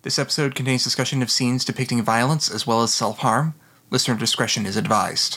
This episode contains discussion of scenes depicting violence as well as self-harm. Listener discretion is advised.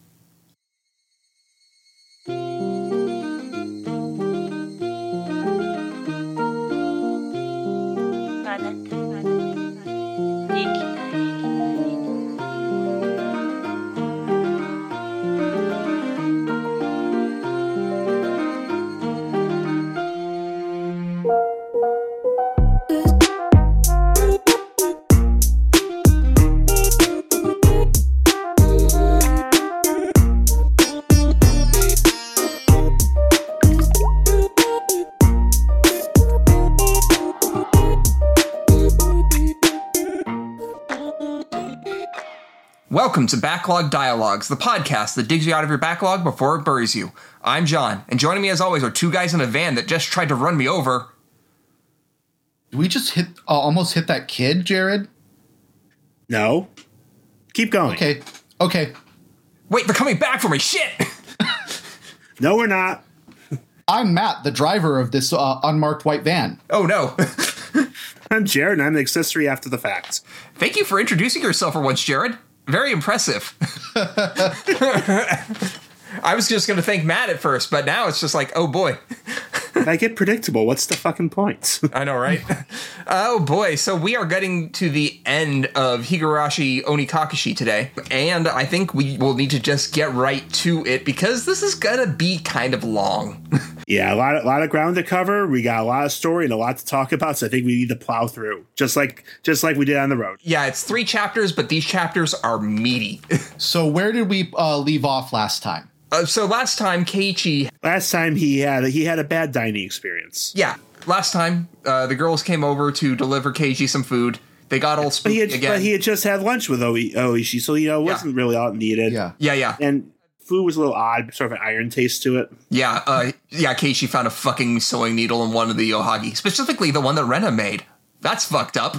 Welcome to Backlog Dialogues, the podcast that digs you out of your backlog before it buries you. I'm John, and joining me as always are two guys in a van that just tried to run me over. Did we just almost hit that kid, Jared? No. Keep going. Okay. Wait, they're coming back for me, shit! No, we're not. I'm Matt, the driver of this unmarked white van. Oh no. I'm Jared, and I'm the accessory after the fact. Thank you for introducing yourself for once, Jared. Very impressive. I was just going to thank Matt at first, but now it's just like, oh boy. If I get predictable, what's the fucking point? I know, right? Oh boy, so we are getting to the end of Higurashi Onikakushi today, and I think we will need to just get right to it because this is going to be kind of long. Yeah, a lot of ground to cover. We got a lot of story and a lot to talk about, so I think we need to plow through, just like we did on the road. Yeah, it's 3 chapters, but these chapters are meaty. So where did we leave off last time? So last time, Keiichi... Last time he had a bad dining experience. Yeah, last time the girls came over to deliver Keiichi some food. They got all spooky again. But he had just had lunch with Oishi, so it wasn't really all it needed. Yeah. And food was a little odd, sort of an iron taste to it. Yeah, Keiichi found a fucking sewing needle in one of the Yohagi, specifically the one that Rena made. That's fucked up.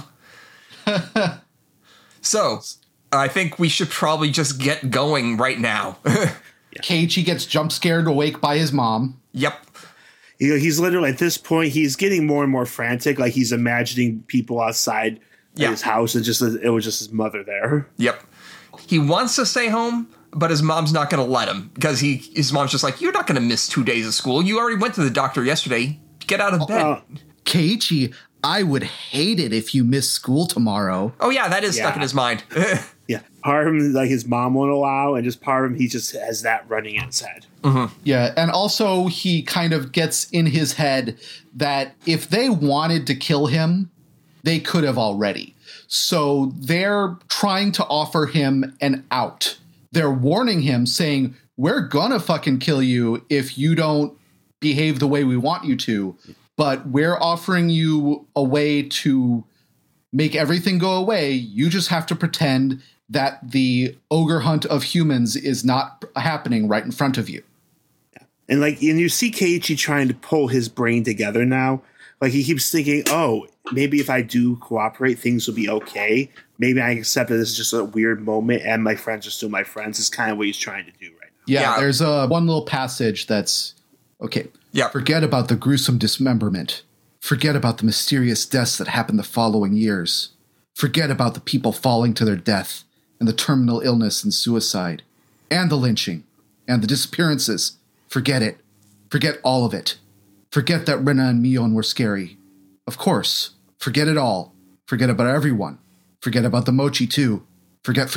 So, I think we should probably just get going right now. Keiichi gets jump scared awake by his mom. Yep. He's literally, at this point, he's getting more and more frantic, like he's imagining people outside his house, and it was just his mother there. Yep. He wants to stay home, but his mom's not going to let him, because his mom's just like, you're not going to miss 2 days of school. You already went to the doctor yesterday. Get out of bed. Keiichi, I would hate it if you missed school tomorrow. Oh, yeah, that is stuck in his mind. Yeah. Part of him, like, his mom won't allow, and just part of him, he just has that running in his head. Mm-hmm. Yeah, and also he kind of gets in his head that if they wanted to kill him, they could have already. So they're trying to offer him an out. They're warning him, saying, we're gonna fucking kill you if you don't behave the way we want you to, but we're offering you a way to make everything go away. You just have to pretend that the ogre hunt of humans is not happening right in front of you. Yeah. And you see Keiichi trying to pull his brain together now. Like, he keeps thinking, oh, maybe if I do cooperate, things will be okay. Maybe I accept that this is just a weird moment and my friends are still my friends. Is kind of what he's trying to do right now. Yeah. There's one little passage that's, okay. Yeah. Forget about the gruesome dismemberment. Forget about the mysterious deaths that happened the following years. Forget about the people falling to their death and the terminal illness and suicide and the lynching and the disappearances. Forget it. Forget all of it. Forget that Rena and Mion were scary. Of course. Forget it all. Forget about everyone. Forget about the mochi too. Forget.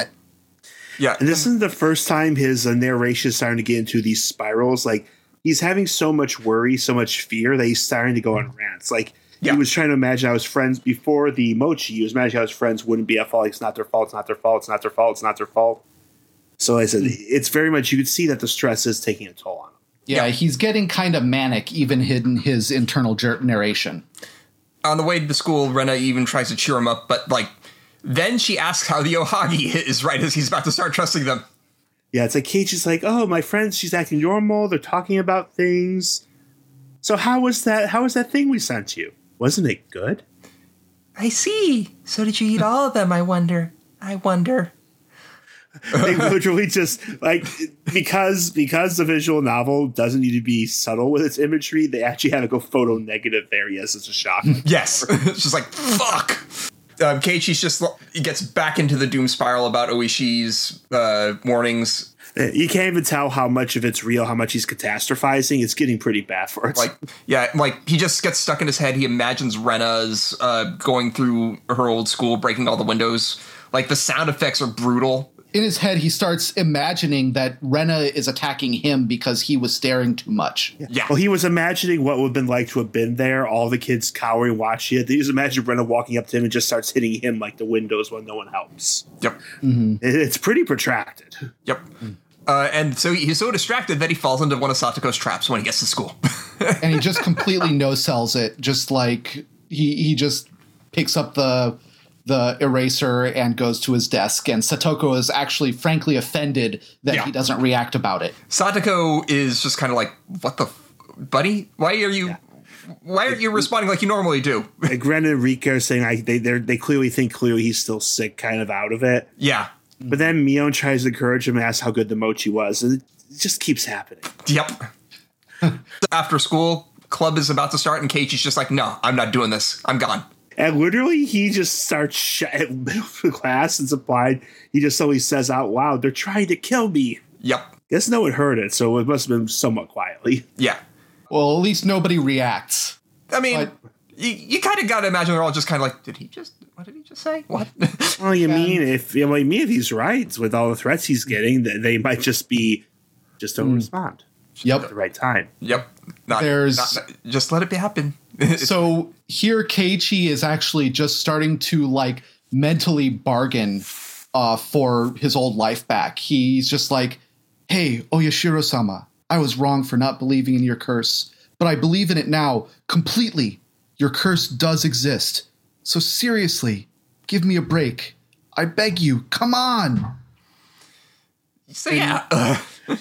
Yeah. And this isn't the first time his narration is starting to get into these spirals. Like, he's having so much worry, so much fear that he's starting to go on rants. Like, he was trying to imagine how his friends, before the mochi, he was imagining how his friends wouldn't be at fault. Like, it's not their fault, it's not their fault, it's not their fault, it's not their fault. So I said, it's very much, you could see that the stress is taking a toll on him. Yeah, he's getting kind of manic, even in his internal narration. On the way to school, Rena even tries to cheer him up, but, then she asks how the Yohagi is, right as he's about to start trusting them. Yeah, it's like Keiichi's like, oh, my friends, she's acting normal, they're talking about things. So how was that thing we sent you? Wasn't it good? I see. So did you eat all of them, I wonder? They literally just, because the visual novel doesn't need to be subtle with its imagery, they actually had to go photo negative there. Yes, it's a shock. Yes. It's just like, fuck. Keiichi's just he gets back into the doom spiral about Oishi's warnings. You can't even tell how much of it's real, how much he's catastrophizing. It's getting pretty bad for it. He just gets stuck in his head. He imagines Rena's going through her old school, breaking all the windows. Like, the sound effects are brutal. In his head, he starts imagining that Rena is attacking him because he was staring too much. Yeah. Well, he was imagining what would have been like to have been there, all the kids cowering, watching it. He was imagining Rena walking up to him and just starts hitting him like the windows when no one helps. Yep. Mm-hmm. It's pretty protracted. Yep. And so he's so distracted that he falls into one of Satoko's traps when he gets to school. And he just completely no-sells it. Just like he just picks up the eraser and goes to his desk. And Satoko is actually frankly offended that he doesn't react about it. Satoko is just kind of like, what the buddy? Why aren't you responding like you normally do? Like Ren and Rika are saying they clearly think he's still sick, kind of out of it. Yeah. But then Mion tries to encourage him and asks how good the mochi was. And it just keeps happening. Yep. After school, club is about to start, and Keiichi's just like, no, I'm not doing this. I'm gone. And literally, he just starts in the middle of the class. It's applied. He just suddenly says out loud, "They're trying to kill me." Yep. Guess no one heard it, so it must have been somewhat quietly. Yeah. Well, at least nobody reacts. I mean, you kind of got to imagine they're all just kind of like, what did he just say? What? Well, mean if he's right with all the threats he's getting, they might just don't respond. Yep. At the right time. Yep. Just let it happen. So here Keiichi is actually just starting to like mentally bargain for his old life back. He's just like, hey, Oyashiro-sama, I was wrong for not believing in your curse, but I believe in it now completely. Your curse does exist. So seriously, give me a break. I beg you, come on. So yeah.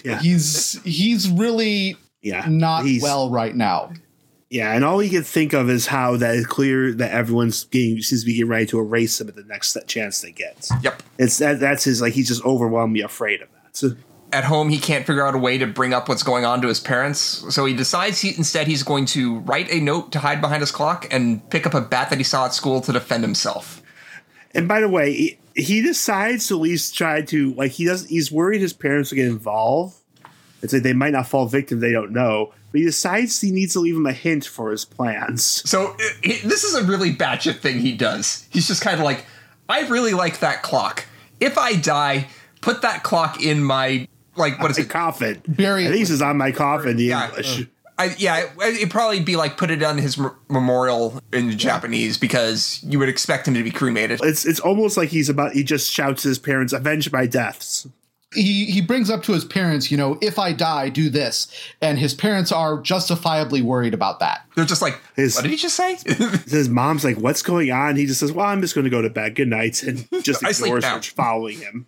He's really not well right now. Yeah, and all he can think of is how that is clear that everyone's seems to be getting ready to erase him at the next chance they get. Yep. That's his, like, he's just overwhelmingly afraid of that. At home, he can't figure out a way to bring up what's going on to his parents, so he decides he's going to write a note to hide behind his clock and pick up a bat that he saw at school to defend himself. And by the way, he decides to at least try to, like, he's worried his parents will get involved. It's like they might not fall victim, they don't know. But he decides he needs to leave him a hint for his plans. So this is a really batshit thing he does. He's just kind of like, I really like that clock. If I die, put that clock in my, like, what is it? Coffin. Bury it. I think this is on my coffin, the English. It'd probably be like put it on his memorial in Japanese because you would expect him to be cremated. It's almost like he just shouts to his parents, avenge my deaths. He brings up to his parents, if I die, do this. And his parents are justifiably worried about that. They're just like, what did he just say? His mom's like, what's going on? He just says, well, I'm just going to go to bed. Good night. And just ignores her following him.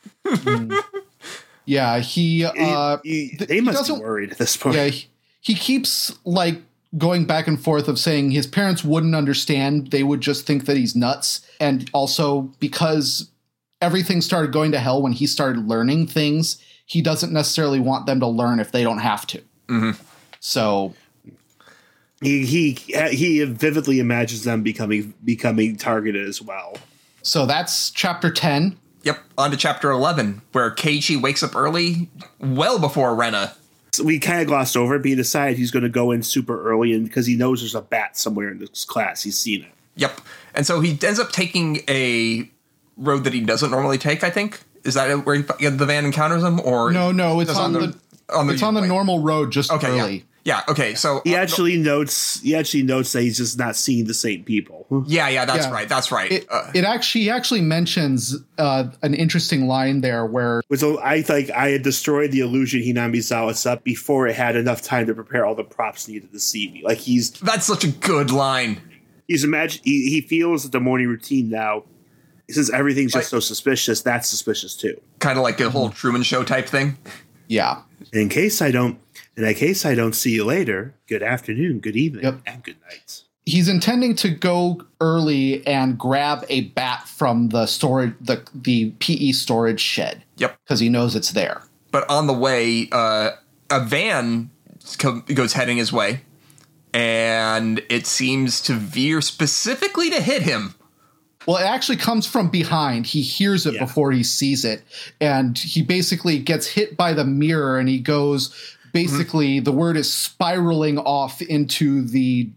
Yeah, they must be worried at this point. Yeah, he keeps like going back and forth of saying his parents wouldn't understand. They would just think that he's nuts. And also because everything started going to hell when he started learning things, he doesn't necessarily want them to learn if they don't have to. Mm-hmm. So he vividly imagines them becoming targeted as well. So that's chapter 10. Yep, on to chapter 11, where Keiichi wakes up early, well before Rena. So we kind of glossed over it, but he decided he's going to go in super early and because he knows there's a bat somewhere in this class. He's seen it. Yep. And so he ends up taking a road that he doesn't normally take, I think. Is that where the van encounters him? Or no, it's on the normal road just early. Yeah, okay. So he actually notes that he's just not seeing the same people. Yeah, that's right. He actually mentions an interesting line there where I had destroyed the illusion Hinamizawa set up before it had enough time to prepare all the props needed to see me. Like that's such a good line. He feels that the morning routine now, since everything's just so suspicious, that's suspicious too. Kind of like a whole Truman Show type thing. Yeah. In that case I don't see you later, good afternoon, good evening, and good night. He's intending to go early and grab a bat from the storage, the PE storage shed. Yep. Because he knows it's there. But on the way, a van goes heading his way, and it seems to veer specifically to hit him Well, it actually comes from behind. He hears it before he sees it. And he basically gets hit by the mirror and he goes, basically, the word is spiraling off into the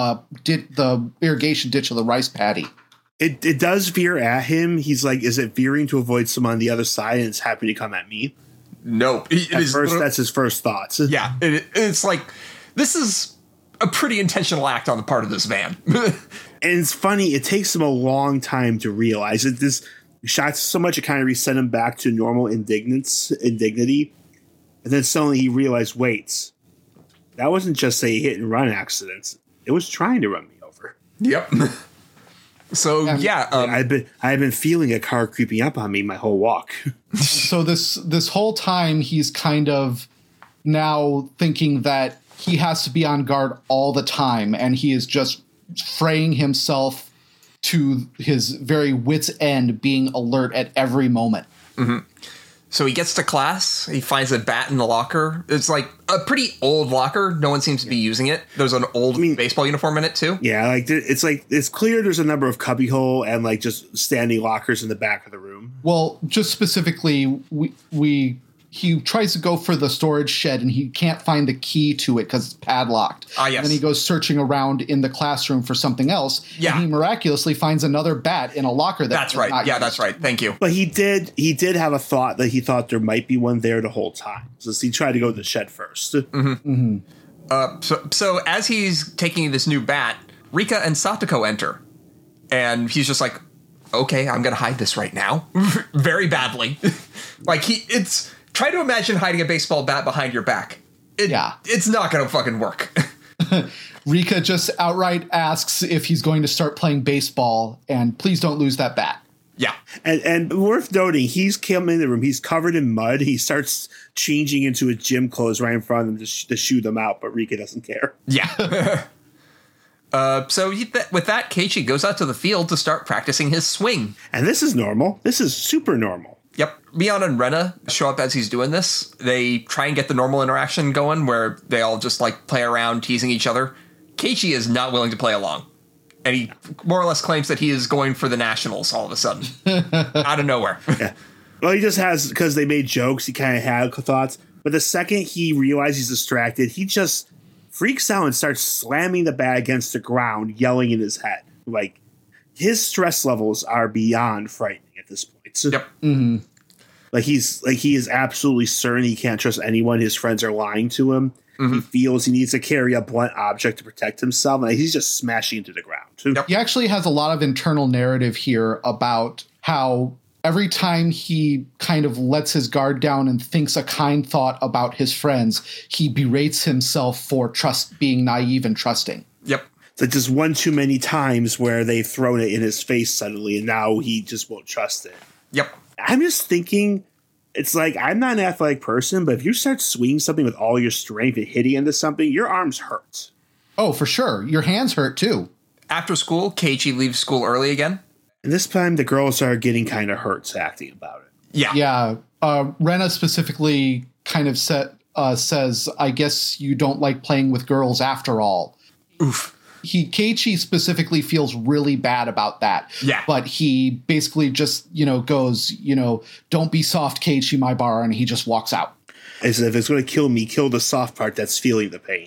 irrigation ditch of the rice paddy. It does veer at him. He's like, is it veering to avoid someone on the other side and it's happy to come at me? Nope. That's his first thoughts. Yeah. It's like, this is a pretty intentional act on the part of this van. And it's funny, it takes him a long time to realize it. This shot so much it kind of reset him back to normal indignity. And then suddenly he realized, wait, that wasn't just a hit and run accident. It was trying to run me over. Yep. So I've been feeling a car creeping up on me my whole walk. So this whole time he's kind of now thinking that he has to be on guard all the time, and he is just fraying himself to his very wit's end, being alert at every moment. Mm-hmm. So he gets to class. He finds a bat in the locker. It's like a pretty old locker. No one seems to be using it. There's an old baseball uniform in it too. Yeah, it's clear there's a number of cubbyhole and like just standing lockers in the back of the room. Well, just specifically, he tries to go for the storage shed and he can't find the key to it because it's padlocked. Ah, yes. And then he goes searching around in the classroom for something else. Yeah. And he miraculously finds another bat in a locker. That's right. Yeah, that's right. Thank you. But he did have a thought that he thought there might be one there the whole time. So he tried to go to the shed first. Mm-hmm. Mm-hmm. So as he's taking this new bat, Rika and Satoko enter. And he's just like, okay, I'm going to hide this right now. Very badly. Try to imagine hiding a baseball bat behind your back. It's not going to fucking work. Rika just outright asks if he's going to start playing baseball, and please don't lose that bat. Yeah. And worth noting, he's come in the room. He's covered in mud. He starts changing into his gym clothes right in front of them to shoo them out, but Rika doesn't care. Yeah. With that, Keiichi goes out to the field to start practicing his swing. And this is normal. This is super normal. Yep. Mion and Rena show up as he's doing this. They try and get the normal interaction going where they all just like play around, teasing each other. Keiichi is not willing to play along. And he more or less claims that he is going for the Nationals all of a sudden. Out of nowhere. Yeah. Well, he just has, because they made jokes, he kind of had thoughts. But the second he realizes he's distracted, he just freaks out and starts slamming the bat against the ground, yelling in his head. Like, his stress levels are beyond frightening at this point. Yep. Mm-hmm. He is absolutely certain he can't trust anyone. His friends are lying to him. Mm-hmm. He feels he needs to carry a blunt object to protect himself, and he's just smashing into the ground. Yep. He actually has a lot of internal narrative here about how every time he kind of lets his guard down and thinks a kind thought about his friends, he berates himself for being naive and trusting. Yep. It's like just one too many times where they've thrown it in his face suddenly, and now he just won't trust it. Yep. I'm just thinking, it's like, I'm not an athletic person, but if you start swinging something with all your strength and hitting into something, your arms hurt. Oh, for sure. Your hands hurt, too. After school, Keiichi leaves school early again. And this time, the girls are getting kind of hurt acting about it. Yeah. Yeah. Rena specifically kind of says, I guess you don't like playing with girls after all. Oof. Keiichi specifically feels really bad about that. Yeah. But he basically just, goes, don't be soft, Keiichi, my bar, and he just walks out. As if it's going to kill me, kill the soft part that's feeling the pain.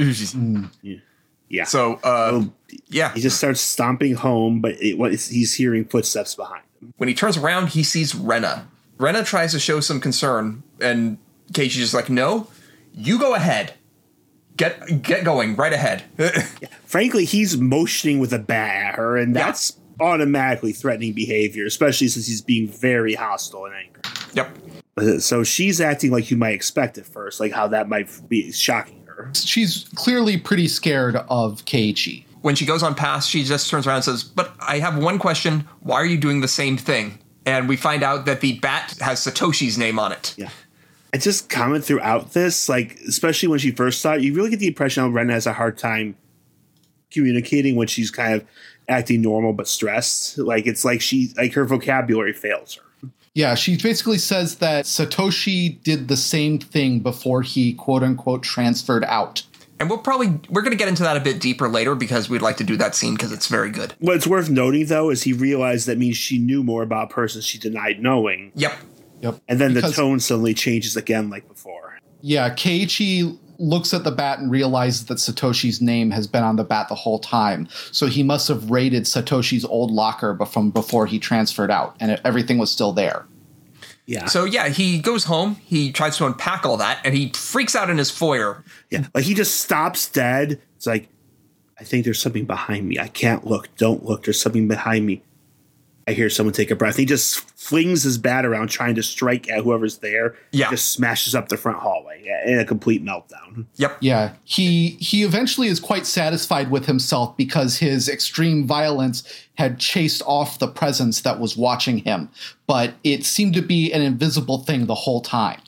Yeah. So, yeah. He just starts stomping home, but he's hearing footsteps behind him. When he turns around, he sees Rena. Rena tries to show some concern, and Keiichi's just like, no, you go ahead. Get going right ahead. Yeah. Frankly, he's motioning with a bat at her, and that's automatically threatening behavior, especially since he's being very hostile and angry. Yep. So she's acting like you might expect at first, like how that might be shocking her. She's clearly pretty scared of Keiichi. When she goes on past, she just turns around and says, but I have one question. Why are you doing the same thing? And we find out that the bat has Satoshi's name on it. Yeah. I just comment throughout this, like, especially when she first saw it, you really get the impression that Ren has a hard time communicating when she's kind of acting normal but stressed. Like, it's like her vocabulary fails her. Yeah, she basically says that Satoshi did the same thing before he, quote unquote, transferred out. And we're going to get into that a bit deeper later because we'd like to do that scene because it's very good. What's worth noting, though, is he realized that means she knew more about a person she denied knowing. Yep. And then the tone suddenly changes again like before. Yeah, Keiichi looks at the bat and realizes that Satoshi's name has been on the bat the whole time. So he must have raided Satoshi's old locker from before he transferred out, and everything was still there. Yeah. So, yeah, he goes home, he tries to unpack all that, and he freaks out in his foyer. Yeah, like he just stops dead. It's like, I think there's something behind me. I can't look. Don't look. There's something behind me. I hear someone take a breath. He just flings his bat around trying to strike at whoever's there. Yeah. Just smashes up the front hallway in a complete meltdown. Yep. Yeah. He eventually is quite satisfied with himself because his extreme violence had chased off the presence that was watching him. But it seemed to be an invisible thing the whole time.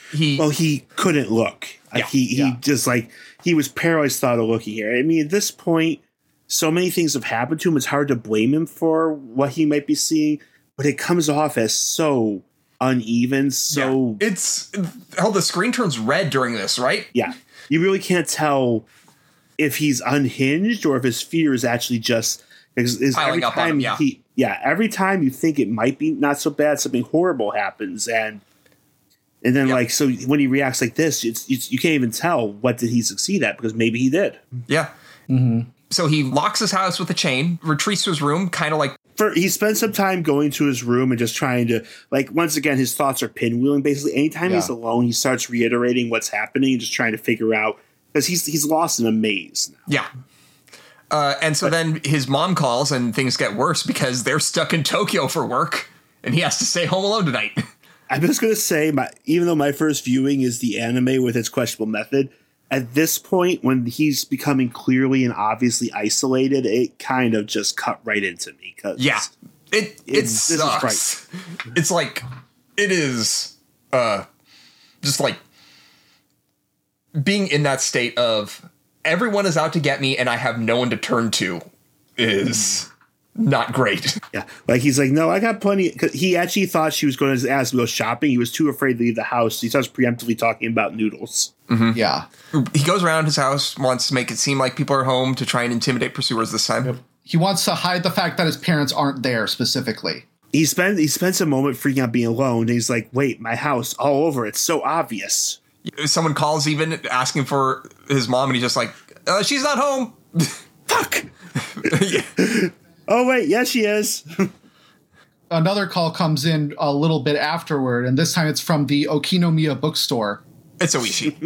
He couldn't look. Yeah. He just like, he was paralyzed thought of looking here. I mean, at this point, so many things have happened to him. It's hard to blame him for what he might be seeing, but it comes off as so uneven. So it's the screen turns red during this, right? Yeah. You really can't tell if he's unhinged or if his fear is actually just piling up on him. Yeah. Every time you think it might be not so bad, something horrible happens. And then like, so when he reacts like this, you can't even tell what did he succeed at because maybe he did. Yeah. Mm-hmm. So he locks his house with a chain, retreats to his room, kind of like... He spends some time going to his room and just trying to, like, once again, his thoughts are pinwheeling. Basically, anytime he's alone, he starts reiterating what's happening and just trying to figure out, because he's lost in a maze now. Yeah. And so then his mom calls and things get worse because they're stuck in Tokyo for work and he has to stay home alone tonight. I'm just going to say, even though my first viewing is the anime with its questionable method, at this point, when he's becoming clearly and obviously isolated, it kind of just cut right into me. It sucks. It's like, it is just like being in that state of everyone is out to get me and I have no one to turn to is not great. Yeah. Like he's like, no, I got plenty. Cause he actually thought she was going to ask to go shopping. He was too afraid to leave the house. He starts preemptively talking about noodles. Mm-hmm. Yeah. He goes around his house, wants to make it seem like people are home to try and intimidate pursuers this time. Yep. He wants to hide the fact that his parents aren't there specifically. He spends a moment freaking out being alone. And he's like, wait, my house all over. It's so obvious. Someone calls even asking for his mom and he's just like, she's not home. Fuck. Oh, wait. Yes, she is. Another call comes in a little bit afterward, and this time it's from the Okinomiya bookstore. It's Oishi.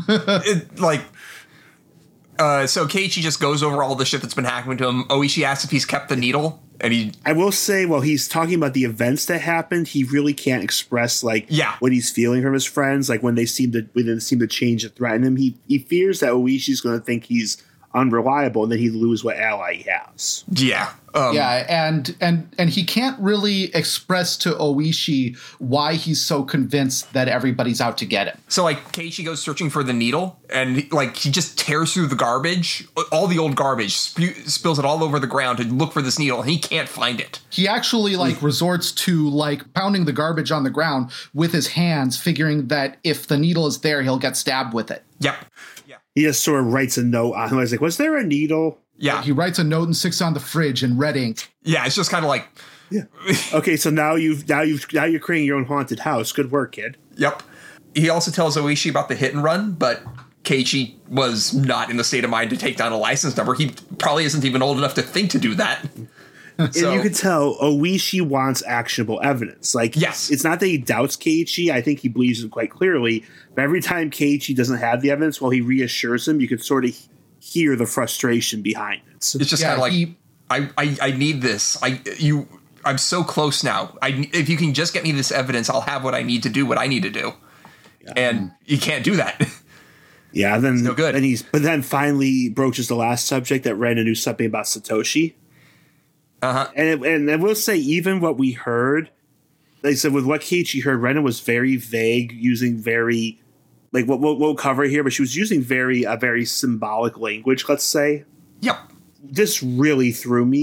So Keiichi just goes over all the shit that's been happening to him. Oishi asks if he's kept the needle, and I will say, while he's talking about the events that happened, he really can't express what he's feeling from his friends. Like when they seem to change and threaten him, he fears that Oishi's going to think he's unreliable, and then he'd lose what ally he has. Yeah. And he can't really express to Oishi why he's so convinced that everybody's out to get him. So Keiichi goes searching for the needle and he just tears through the garbage, all the old garbage, spills it all over the ground to look for this needle, and he can't find it. He actually resorts to pounding the garbage on the ground with his hands, figuring that if the needle is there, he'll get stabbed with it. Yep. Yeah. He just sort of writes a note on him. I was like, was there a needle? Yeah. He writes a note and sticks it on the fridge in red ink. Yeah, it's just kind of like... Yeah. Okay, so now you're creating your own haunted house. Good work, kid. Yep. He also tells Oishi about the hit and run, but Keiichi was not in the state of mind to take down a license number. He probably isn't even old enough to think to do that. And you can tell Oishi wants actionable evidence. Yes. It's not that he doubts Keiichi. I think he believes him quite clearly. But every time Keiichi doesn't have the evidence, while he reassures him, you can sort of hear the frustration behind it. It's just kind of I need this. I'm so close now. If you can just get me this evidence, I'll have what I need to do what I need to do. Yeah. And you can't do that. Yeah, then it's no good. But then finally broaches the last subject that Rena knew something about Satoshi. Uh-huh. And I will say, even what we heard, they said with what Keiichi heard, Rena was very vague, using very what we'll cover here, but she was using a very symbolic language, let's say. Yep. This really threw me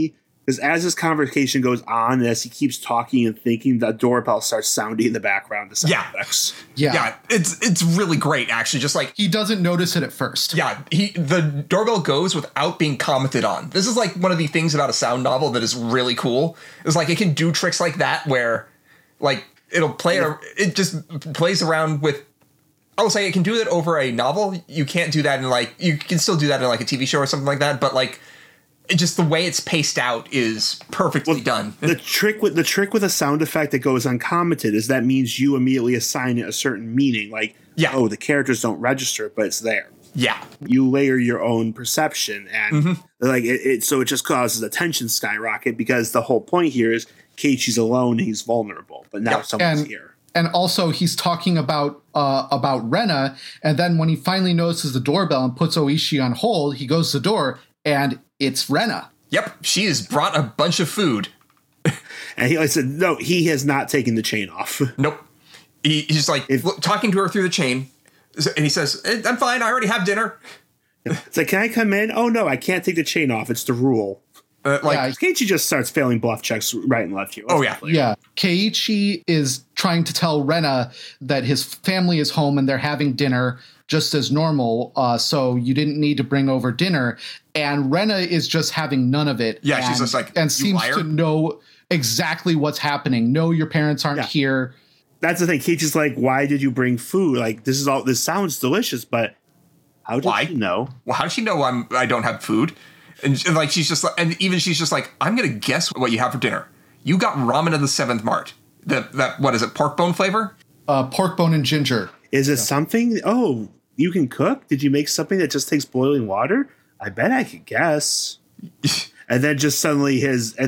Because as this conversation goes on, and as he keeps talking and thinking, the doorbell starts sounding in the background. The sound effects. Yeah, it's really great, actually. Just like he doesn't notice it at first. Yeah, the doorbell goes without being commented on. This is like one of the things about a sound novel that is really cool. It's like it can do tricks like that where, like, it just plays around with. I will say it can do it over a novel. You can't do that you can still do that in like a TV show or something like that, but like. Just the way it's paced out is perfectly done. The trick with a sound effect that goes uncommented is that means you immediately assign it a certain meaning. Like, the characters don't register, but it's there. Yeah, you layer your own perception, and so it just causes a tension skyrocket because the whole point here is Keiichi's alone, he's vulnerable, but now someone's here. And also, he's talking about Rena, and then when he finally notices the doorbell and puts Oishi on hold, he goes to the door, and it's Rena. Yep, she has brought a bunch of food. And I said, no, he has not taken the chain off. Nope. He's like talking to her through the chain, and he says, I'm fine, I already have dinner. It's like, can I come in? Oh, no, I can't take the chain off. It's the rule. Keiichi just starts failing bluff checks right and left here. Yeah. Keiichi is trying to tell Rena that his family is home and they're having dinner just as normal, so you didn't need to bring over dinner. And Rena is just having none of it. Yeah, she's just like, and seems to know exactly what's happening. No, your parents aren't here. That's the thing. Keiichi's like, why did you bring food? Like, this sounds delicious, but how did she know? Well, how does she know I don't have food? And like she's just like, I'm gonna guess what you have for dinner. You got ramen of the 7th Mart. That what is it? Pork bone flavor? Pork bone and ginger. Is it something? Oh, you can cook? Did you make something that just takes boiling water? I bet I could guess. and then just suddenly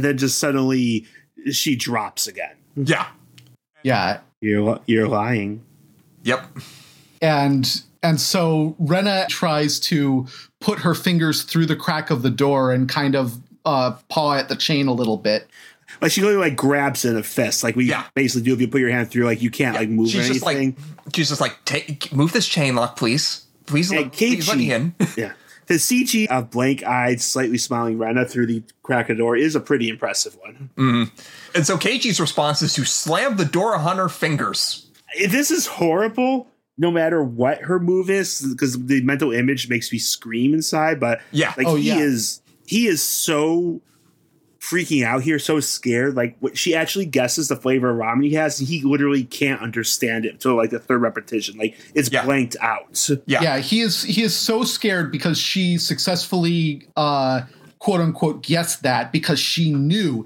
she drops again. Yeah. Yeah. You're lying. Yep. And so Rena tries to put her fingers through the crack of the door and kind of paw at the chain a little bit. Like she literally grabs it in a fist, like we basically do if you put your hand through, like you can't move or anything. She's just like, move this chain lock, please. Please let me in. Yeah. The CG of blank-eyed, slightly smiling Rena through the crack of the door is a pretty impressive one. Mm-hmm. And so Keiichi's response is to slam the door on her fingers. This is horrible, no matter what her move is, because the mental image makes me scream inside. But he is so freaking out here, so scared. Like she actually guesses the flavor of ramen he has, and he literally can't understand it until like the 3rd repetition. Like it's blanked out. Yeah, he is so scared because she successfully quote unquote guessed that because she knew.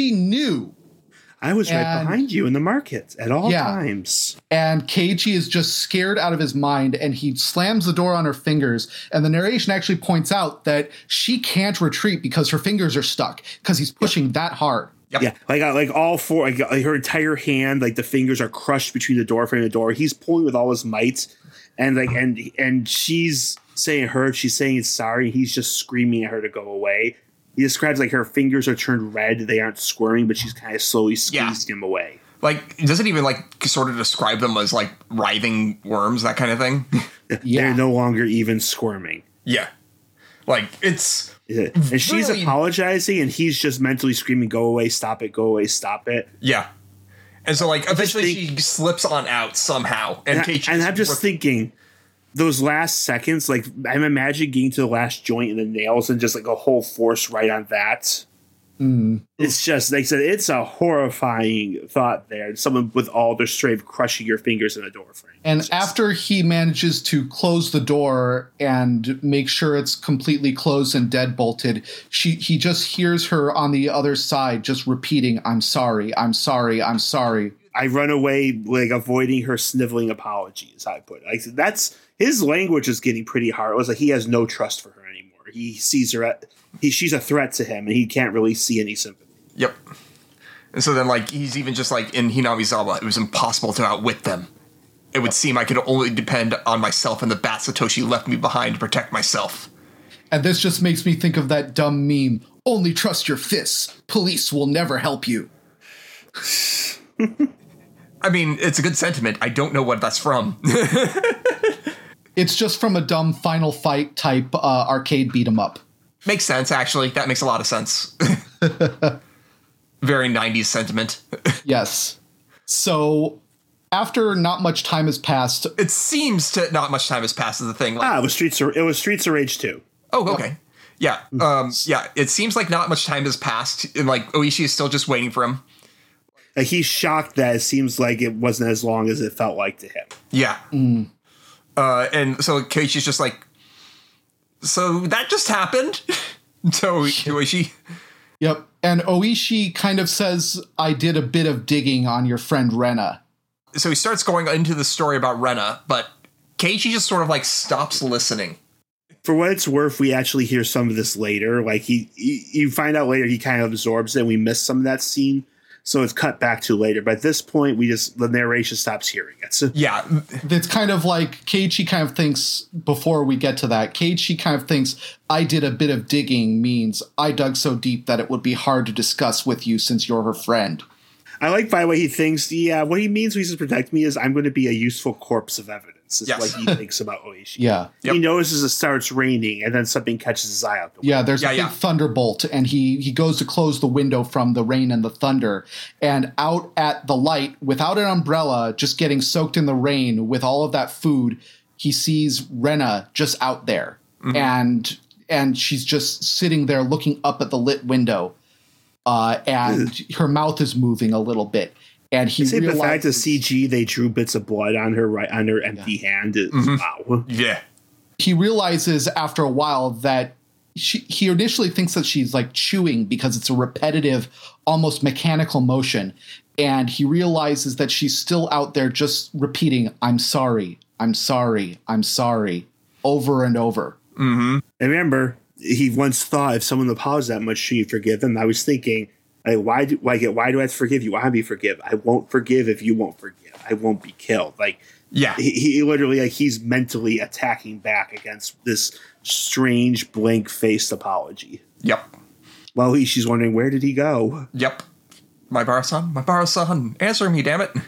I was right behind you in the market at all times. And Keiichi is just scared out of his mind, and he slams the door on her fingers. And the narration actually points out that she can't retreat because her fingers are stuck because he's pushing that hard. Yep. Yeah, like all four, like her entire hand, like the fingers are crushed between the door frame and the door. He's pulling with all his might, and and she's saying she's saying it's sorry. He's just screaming at her to go away. He describes like her fingers are turned red. They aren't squirming, but she's kind of slowly squeezing him away. Like, doesn't even like sort of describe them as like writhing worms, that kind of thing. They're no longer even squirming. Yeah. Like it's and she's apologizing and he's just mentally screaming, go away, stop it, go away, stop it. Yeah. And so like eventually she slips on out somehow. And I'm just thinking those last seconds, like I'm imagining getting to the last joint in the nails and just like a whole force right on that. It's just, like I said, it's a horrifying thought there. Someone with all their strength crushing your fingers in a door frame. And after he manages to close the door and make sure it's completely closed and deadbolted, he just hears her on the other side just repeating, I'm sorry, I'm sorry, I'm sorry. I run away, like avoiding her sniveling apologies, I put it. Like that's his language is getting pretty hard. It was like he has no trust for her anymore. He sees her she's a threat to him, and he can't really see any sympathy. Yep. And so then, like, he's even just like in Hinamizawa, it was impossible to outwit them. It would seem I could only depend on myself and the bat Satoshi left me behind to protect myself. And this just makes me think of that dumb meme. Only trust your fists. Police will never help you. I mean, it's a good sentiment. I don't know what that's from. It's just from a dumb Final Fight type arcade beat 'em up. Makes sense, actually. That makes a lot of sense. Very 90s sentiment. Yes. So after not much time has passed. It seems to not much time has passed is the thing. It was Streets of Rage 2. Oh, okay. Yeah. Yeah. It seems like not much time has passed. And like Oishi is still just waiting for him. He's shocked that it seems like it wasn't as long as it felt like to him. Yeah. And so Keiichi's just like, so that just happened? So Oishi. Yep. And Oishi kind of says, I did a bit of digging on your friend Rena. So he starts going into the story about Rena, but Keiichi just sort of like stops listening. For what it's worth, we actually hear some of this later. Like you find out later he kind of absorbs it and we miss some of that scene. So it's cut back to later. But at this point, the narration stops hearing it. So. Yeah. It's kind of like Keiichi kind of thinks, before we get to that, Keiichi kind of thinks, I did a bit of digging means I dug so deep that it would be hard to discuss with you since you're her friend. I like, by the way, he thinks, what he means when he says protect me is I'm going to be a useful corpse of evidence. It's like he thinks about Oishi. Yeah. Yep. He notices it starts raining and then something catches his eye out the window. Yeah, there's a big thunderbolt and he goes to close the window from the rain and the thunder. And out at the light, without an umbrella, just getting soaked in the rain with all of that food, he sees Rena just out there. Mm-hmm. And she's just sitting there looking up at the lit window. And her mouth is moving a little bit. And he realizes the fact that CG they drew bits of blood on her on her empty hand is wow. Yeah. He realizes after a while that he initially thinks that she's like chewing because it's a repetitive, almost mechanical motion. And he realizes that she's still out there just repeating, I'm sorry, I'm sorry, I'm sorry, over and over. Mm-hmm. And remember, he once thought if someone apologized that much, should you forgive them? I was thinking, why do I have to forgive you? I be forgive. I won't forgive if you won't forgive. I won't be killed. He literally he's mentally attacking back against this strange blank faced apology. Yep. Well, she's wondering, where did he go? Yep. My Bara-san, answer me, damn it.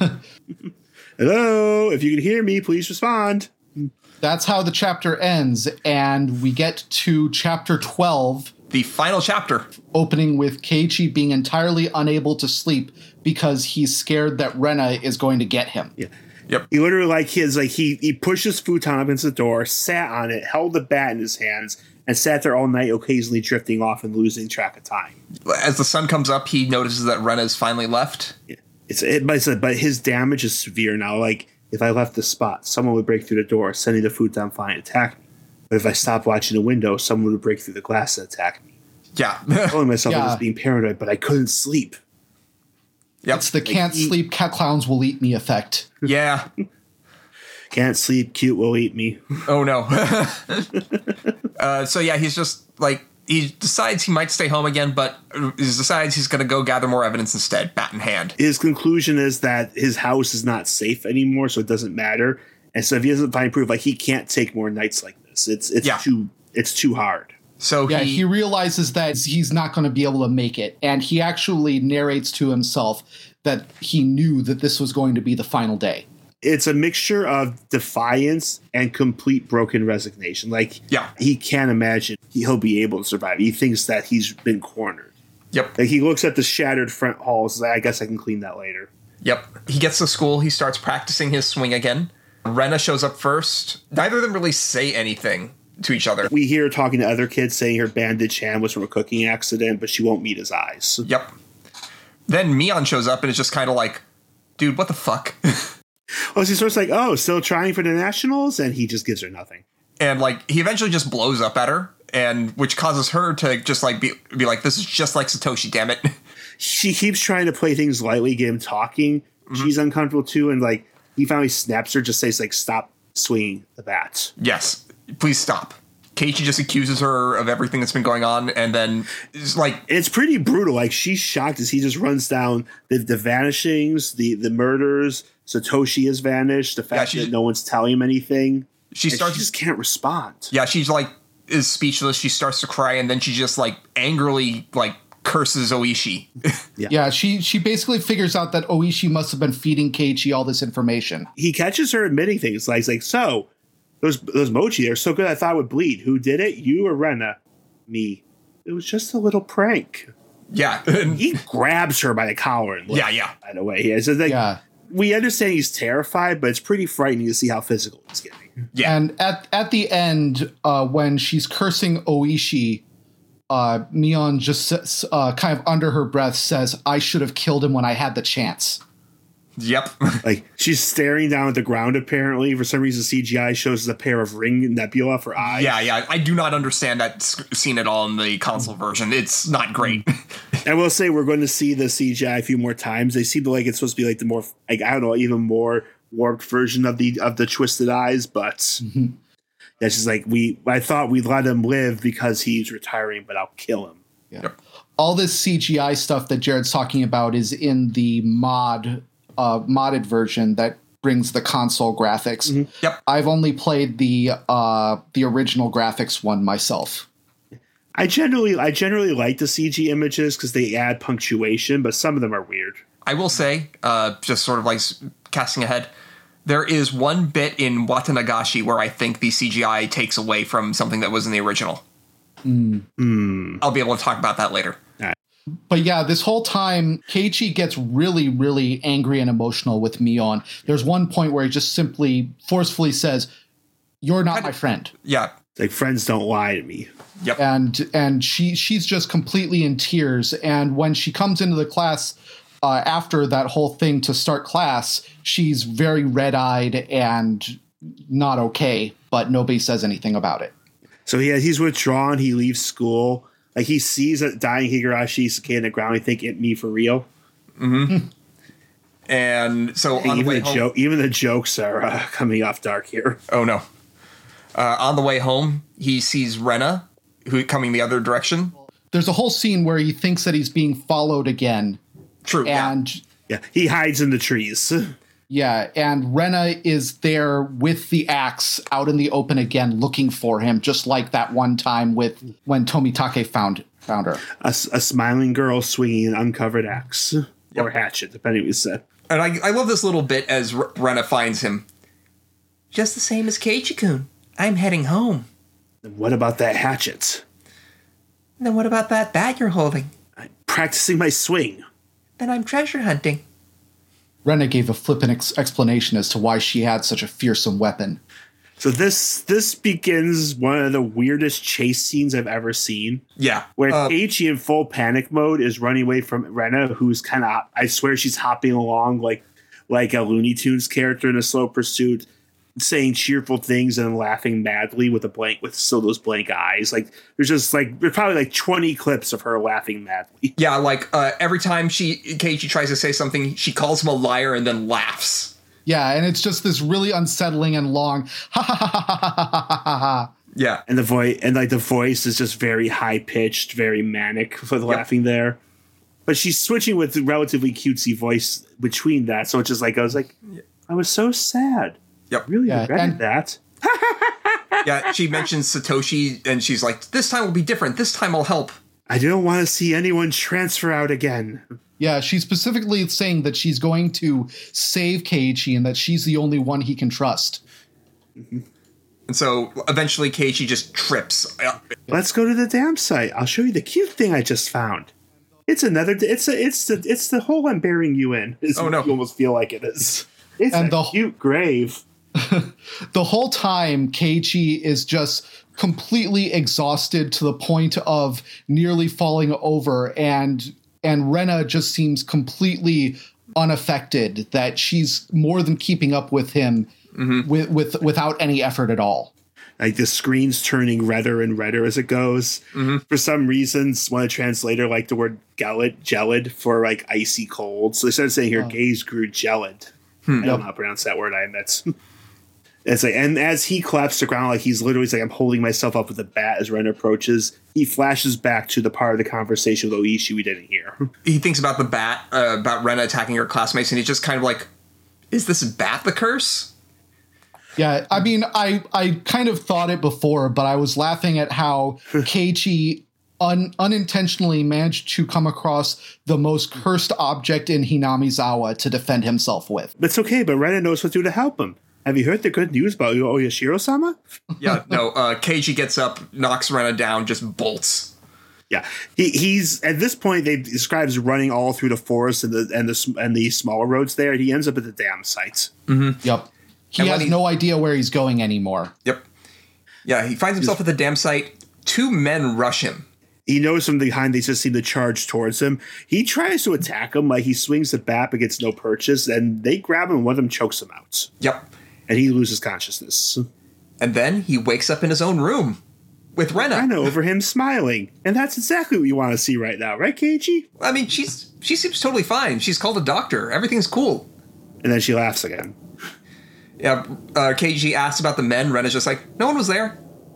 Hello, if you can hear me, please respond. That's how the chapter ends, and we get to chapter 12. The final chapter. Opening with Keiichi being entirely unable to sleep because he's scared that Rena is going to get him. Yeah. Yep. He literally he pushed his futon up against the door, sat on it, held the bat in his hands, and sat there all night, occasionally drifting off and losing track of time. As the sun comes up, he notices that Rena's finally left. Yeah. But his damage is severe now. Like, if I left the spot, someone would break through the door, sending the futon flying and attack me. But if I stopped watching the window, someone would break through the glass and attack me. Yeah. Telling myself I was being paranoid, but I couldn't sleep. Yep. It's the can't sleep, cat clowns will eat me effect. Yeah. Can't sleep, cute will eat me. Oh, no. So, yeah, he's just like, he decides he might stay home again, but he decides he's going to go gather more evidence instead, bat in hand. His conclusion is that his house is not safe anymore, so it doesn't matter. And so if he doesn't find proof, he can't take more nights like this. It's too hard. So he realizes that he's not going to be able to make it. And he actually narrates to himself that he knew that this was going to be the final day. It's a mixture of defiance and complete broken resignation. He can't imagine he'll be able to survive. He thinks that he's been cornered. Yep. He looks at the shattered front halls. I guess I can clean that later. Yep. He gets to school. He starts practicing his swing again. Rena shows up first. Neither of them really say anything to each other. We hear her talking to other kids saying her bandaged hand was from a cooking accident, but she won't meet his eyes. Yep. Then Mion shows up and is just kind of like, dude, what the fuck? Well, she starts like, still trying for the Nationals? And he just gives her nothing. And he eventually just blows up at her, and which causes her to just be like, this is just like Satoshi, damn it. She keeps trying to play things lightly, get him talking. Mm-hmm. She's uncomfortable too, and he finally snaps her, just says stop swinging the bat. Yes, please stop. Keiichi just accuses her of everything that's been going on, and then it's pretty brutal. She's shocked as he just runs down the vanishings, the murders. Satoshi has vanished. The fact that no one's telling him anything. She just can't respond. Yeah, she's is speechless. She starts to cry, and then she just angrily curses Oishi. Yeah, she basically figures out that Oishi must have been feeding Keiichi all this information. He catches her admitting things so those mochi, they're so good I thought I would bleed. Who did it? You or Rena? Me. It was just a little prank. Yeah. He grabs her by the collar and lifts yeah. By the way, yeah. So we understand he's terrified, but it's pretty frightening to see how physical he's getting. Yeah. And at the end, when she's cursing Oishi, Mion just kind of under her breath says, "I should have killed him when I had the chance." Yep. Like, she's staring down at the ground, apparently. For some reason, CGI shows a pair of ring nebula for eyes. Yeah. I do not understand that scene at all in the console version. It's not great. I will say we're going to see the CGI a few more times. They seem like it's supposed to be like the more, like, I don't know, even more warped version of the twisted eyes, but that's just like, I thought we'd let him live because he's retiring, but I'll kill him. Yeah. Yep. All this CGI stuff that Jared's talking about is in the modded version that brings the console graphics. Mm-hmm. Yep. I've only played the original graphics one myself. I generally like the CG images because they add punctuation, but some of them are weird. I will say, just sort of like casting ahead, there is one bit in Watanagashi where I think the CGI takes away from something that was in the original. I'll be able to talk about that later. But yeah, this whole time, Keiichi gets really, really angry and emotional with Mion. There's one point where he just simply forcefully says, "You're not my friend." Yeah. Like, friends don't lie to me. Yep. And she's just completely in tears. And when she comes into the class after that whole thing to start class, she's very red-eyed and not okay, but nobody says anything about it. So he's withdrawn. He leaves school. Like, he sees a dying Higurashi Sasuke in the ground. He think, it me for real. Mm-hmm. And so on the way home, even the jokes are coming off dark here. Oh no! On the way home, he sees Rena, who coming the other direction. There's a whole scene where he thinks that he's being followed again. True. And yeah, he hides in the trees. Yeah, and Rena is there with the axe out in the open again, looking for him, just like that one time when Tomitake found her. A smiling girl swinging an uncovered axe or hatchet, depending what you said. And I love this little bit as Rena finds him. Just the same as Keiichi-kun. I'm heading home. Then what about that hatchet? Then what about that bat you're holding? I'm practicing my swing. Then I'm treasure hunting. Rena gave a flippant explanation as to why she had such a fearsome weapon. So this begins one of the weirdest chase scenes I've ever seen. Yeah. Where Keiichi in full panic mode is running away from Rena, who's kind of, I swear she's hopping along like a Looney Tunes character in a slow pursuit, saying cheerful things and laughing madly with still those blank eyes. Like, there's probably like 20 clips of her laughing madly. Yeah, like every time Keiichi tries to say something, she calls him a liar and then laughs. Yeah, and it's just this really unsettling and long ha ha ha ha ha ha ha ha. Yeah. And the voice is just very high pitched, very manic for the laughing there. But she's switching with a relatively cutesy voice between that, so it's just like I was so sad. Yep. Really regretted that. Yeah, she mentions Satoshi, and she's like, this time will be different. This time I'll help. I don't want to see anyone transfer out again. Yeah, she's specifically saying that she's going to save Keiichi and that she's the only one he can trust. Mm-hmm. And so eventually Keiichi just trips. Let's go to the dam site. I'll show you the cute thing I just found. It's the hole I'm burying you in. Oh no. You almost feel like it is. It's a cute grave. The whole time, Keiichi is just completely exhausted to the point of nearly falling over, and Rena just seems completely unaffected, that she's more than keeping up with him without any effort at all. Like, the screen's turning redder and redder as it goes. Mm-hmm. For some reasons, one of the translator liked the word gelid for like icy cold. So they started saying here, gaze grew gelid. I don't know how to pronounce that word, I admit. It's like, and as he collapsed to the ground, like he's literally like, I'm holding myself up with a bat as Ren approaches. He flashes back to the part of the conversation with Oishi we didn't hear. He thinks about the bat, about Rena attacking her classmates, and he's just kind of like, is this bat the curse? Yeah, I mean, I kind of thought it before, but I was laughing at how Keiichi unintentionally managed to come across the most cursed object in Hinamizawa to defend himself with. It's okay, but Rena knows what to do to help him. Have you heard the good news about Oyashiro-sama? Yeah, no, Keiichi gets up, knocks Rena down, just bolts. Yeah, he's at this point. They describes running all through the forest and the smaller roads there. He ends up at the dam site. Mm-hmm. Yep. He has no idea where he's going anymore. Yep. Yeah, he finds himself at the dam site. 2 men rush him. He knows from behind they just seem to charge towards him. He tries to attack him, like he swings the bat but gets no purchase, and they grab him and one of them chokes him out. Yep. And he loses consciousness. And then he wakes up in his own room with Rena. Rena over him smiling. And that's exactly what you want to see right now, right, Keiji? I mean, she seems totally fine. She's called a doctor. Everything's cool. And then she laughs again. Yeah, Keiji asks about the men. Rena's just like, no one was there.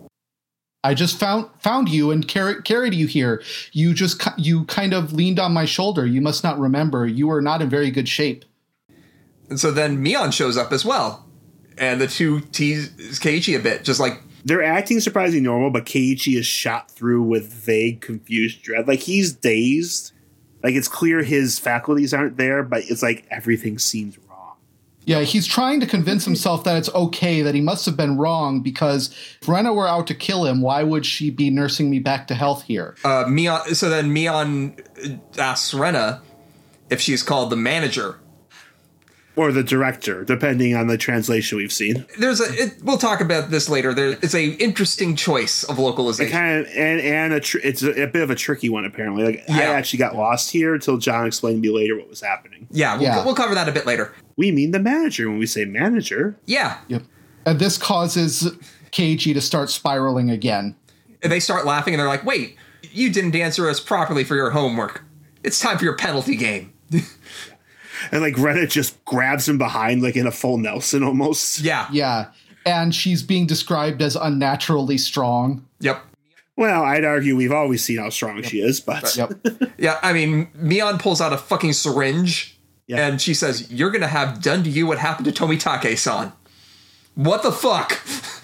I just found you and carried you here. You kind of leaned on my shoulder. You must not remember. You were not in very good shape. And so then Mion shows up as well. And the two tease Keiichi a bit, just like... They're acting surprisingly normal, but Keiichi is shot through with vague, confused dread. Like, he's dazed. Like, it's clear his faculties aren't there, but it's like everything seems wrong. Yeah, he's trying to convince himself that it's okay, that he must have been wrong, because if Rena were out to kill him, why would she be nursing me back to health here? So then Mion asks Rena if she's called the manager. Or the director, depending on the translation we've seen. We'll talk about this later. It's a interesting choice of localization. It's a bit of a tricky one, apparently. Like, yeah. I actually got lost here until John explained to me later what was happening. Yeah, we'll cover that a bit later. We mean the manager when we say manager. Yeah. Yep. And this causes Keiichi to start spiraling again. And they start laughing and they're like, wait, you didn't answer us properly for your homework. It's time for your penalty game. And like Rena just grabs him behind, like in a full Nelson almost. Yeah. Yeah. And she's being described as unnaturally strong. Yep. Well, I'd argue we've always seen how strong she is, but... Yep. Yeah, I mean, Mion pulls out a fucking syringe, and she says, you're going to have done to you what happened to Tomitake-san. What the fuck?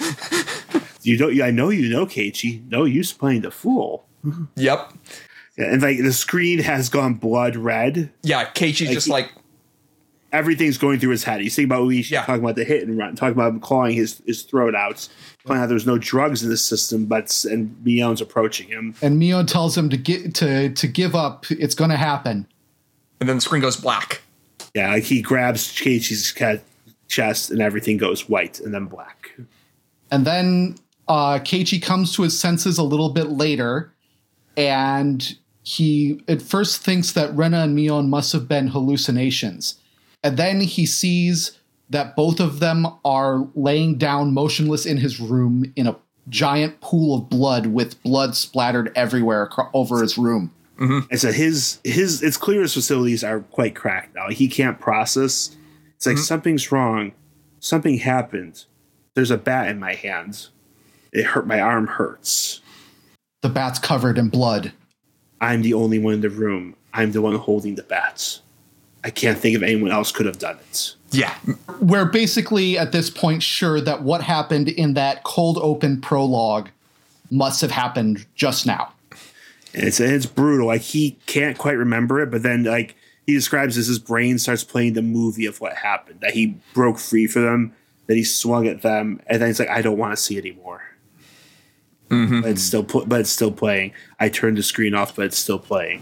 I know you know, Keiichi. No use playing the fool. Yep. Yeah, and like the screen has gone blood red. Yeah, Keiichi's just like... Everything's going through his head. He's thinking about talking about the hit and run, talking about him clawing his throat out, pointing out there's no drugs in the system, and Mion's approaching him. And Mion tells him to give up. It's going to happen. And then the screen goes black. Yeah, like he grabs Keiichi's chest and everything goes white and then black. And then Keiichi comes to his senses a little bit later, and he at first thinks that Rena and Mion must have been hallucinations. And then he sees that both of them are laying down motionless in his room in a giant pool of blood with blood splattered everywhere over his room. Mm-hmm. And so it's clear his facilities are quite cracked now. He can't process. It's like something's wrong. Something happened. There's a bat in my hand. It hurt. My arm hurts. The bat's covered in blood. I'm the only one in the room. I'm the one holding the bats. I can't think of anyone else could have done it. Yeah. We're basically at this point sure that what happened in that cold open prologue must have happened just now. And it's brutal. Like, he can't quite remember it, but then like he describes as his brain starts playing the movie of what happened, that he broke free for them, that he swung at them, and then he's like, I don't want to see anymore. Mm-hmm. But it's still playing. I turned the screen off, but it's still playing.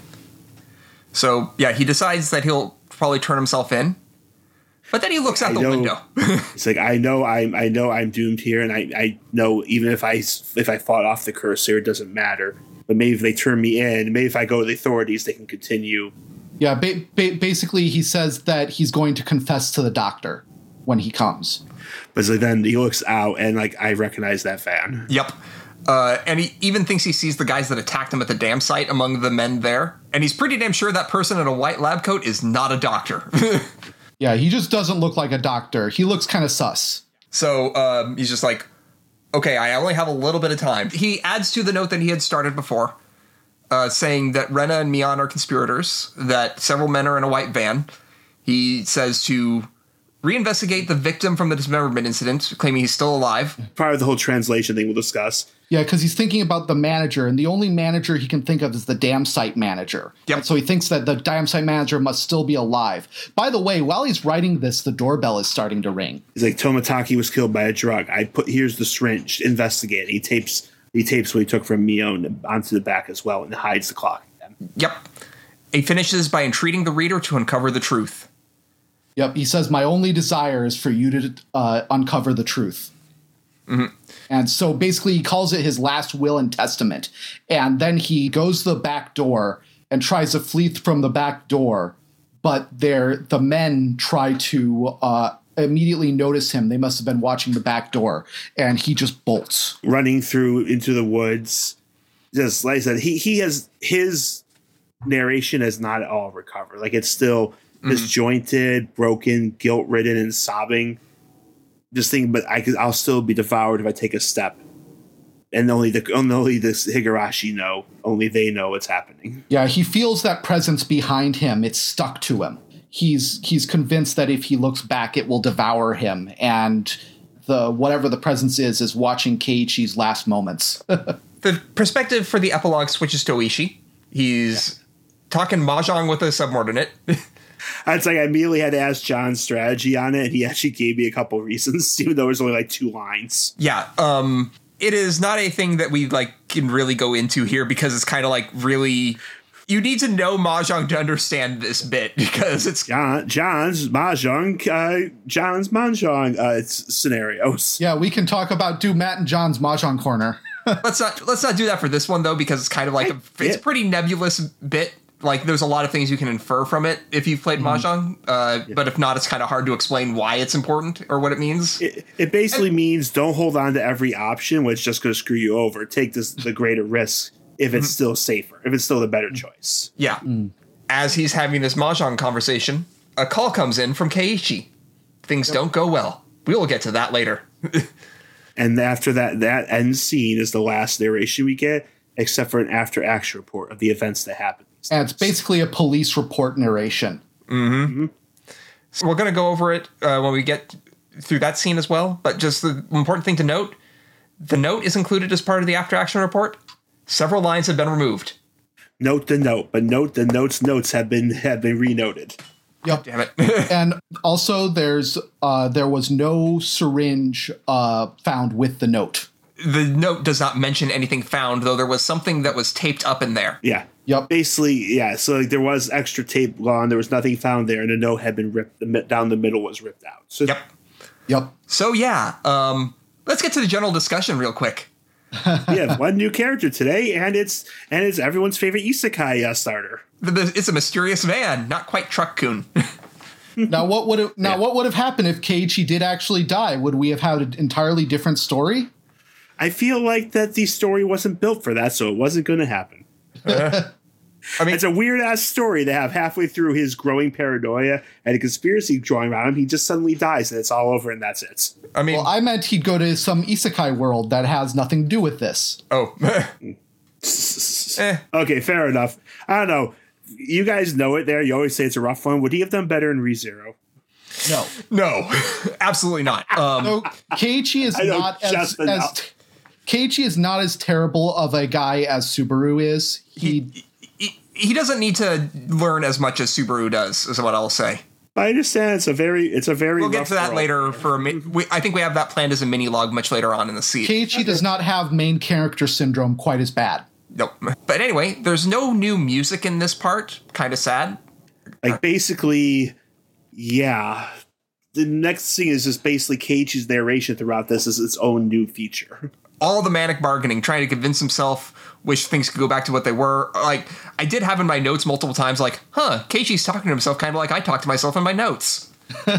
So yeah, he decides that he'll probably turn himself in, but then he looks out the window. It's like, I know I'm doomed here, and I know even if I fought off the curse here, it doesn't matter. But maybe if they turn me in, maybe if I go to the authorities, they can continue. Yeah, basically he says that he's going to confess to the doctor when he comes. But so then he looks out, and like, I recognize that van. Yep. And he even thinks he sees the guys that attacked him at the dam site among the men there. And he's pretty damn sure that person in a white lab coat is not a doctor. Yeah, he just doesn't look like a doctor. He looks kind of sus. So he's just like, okay, I only have a little bit of time. He adds to the note that he had started before, saying that Rena and Mion are conspirators, that several men are in a white van. He says to reinvestigate the victim from the dismemberment incident, claiming he's still alive. Part of the whole translation thing we'll discuss. Yeah, because he's thinking about the manager, and the only manager he can think of is the dam site manager. Yep. So he thinks that the dam site manager must still be alive. By the way, while he's writing this, the doorbell is starting to ring. He's like, Tomitake was killed by a drug. Here's the syringe. Investigate. He he tapes what he took from Mion onto the back as well and hides the clock again. Yep. He finishes by entreating the reader to uncover the truth. Yep. He says, my only desire is for you to uncover the truth. Mm-hmm. And so basically he calls it his last will and testament. And then he goes to the back door and tries to flee from the back door. But the men try to immediately notice him. They must have been watching the back door. And he just bolts. Running through into the woods. Just like I said, he has his narration has not at all recovered. Like it's still disjointed, broken, guilt-ridden, and sobbing. Just thinking, but I'll still be devoured if I take a step. And only the Higurashi know. Only they know what's happening. Yeah, he feels that presence behind him. It's stuck to him. He's convinced that if he looks back, it will devour him. And whatever the presence is watching Keiichi's last moments. The perspective for the epilogue switches to Oishi. He's talking mahjong with a subordinate. It's like I immediately had to ask John's strategy on it, and he actually gave me a couple reasons, even though it was only like 2 lines. Yeah, it is not a thing that we can really go into here because it's kind of really. You need to know mahjong to understand this bit because it's John's mahjong scenarios. Yeah, we can talk about Matt and John's mahjong corner. Let's not do that for this one though because it's kind of it's a pretty nebulous bit. There's a lot of things you can infer from it if you've played mahjong, but if not, it's kind of hard to explain why it's important or what it means. It basically means don't hold on to every option, which is just going to screw you over. Take the greater risk if it's still safer, if it's still the better choice. Yeah. As he's having this mahjong conversation, a call comes in from Keiichi. Things don't go well. We'll get to that later. And after that end scene is the last narration we get, except for an after-action report of the events that happened. And it's basically a police report narration. Mm-hmm. So we're going to go over it when we get through that scene as well. But just the important thing to note, the note is included as part of the after-action report. Several lines have been removed. Note the note, but note the notes have been renoted. Yep. Damn it. And also there was no syringe found with the note. The note does not mention anything found, though there was something that was taped up in there. Yeah. Yep. Basically, yeah. So there was extra tape gone. There was nothing found there, and a note had been ripped down the middle was ripped out. So, Yep. So yeah, let's get to the general discussion real quick. We have one new character today, and it's everyone's favorite isekai starter. It's a mysterious man, not quite Truck-kun. Now what would have happened if Keiichi did actually die? Would we have had an entirely different story? I feel like that the story wasn't built for that, so it wasn't going to happen. I mean, it's a weird-ass story to have halfway through his growing paranoia and a conspiracy growing around him. He just suddenly dies, and it's all over, and that's it. I mean, I meant he'd go to some isekai world that has nothing to do with this. Oh. Okay, fair enough. I don't know. You guys know it there. You always say it's a rough one. Would he have done better in ReZero? No, absolutely not. So Keiichi is not Keiichi is not as terrible of a guy as Subaru is. He doesn't need to learn as much as Subaru does, is what I'll say. I understand. It's a very. We'll get to that later. I think we have that planned as a mini log much later on in the season. Keiichi does not have main character syndrome quite as bad. Nope. But anyway, there's no new music in this part. Kind of sad. Basically, yeah. The next thing is just basically Keiichi's narration throughout this is its own new feature. All the manic bargaining, trying to convince himself, wish things could go back to what they were. I did have in my notes multiple times, Keiichi's talking to himself kind of like I talk to myself in my notes.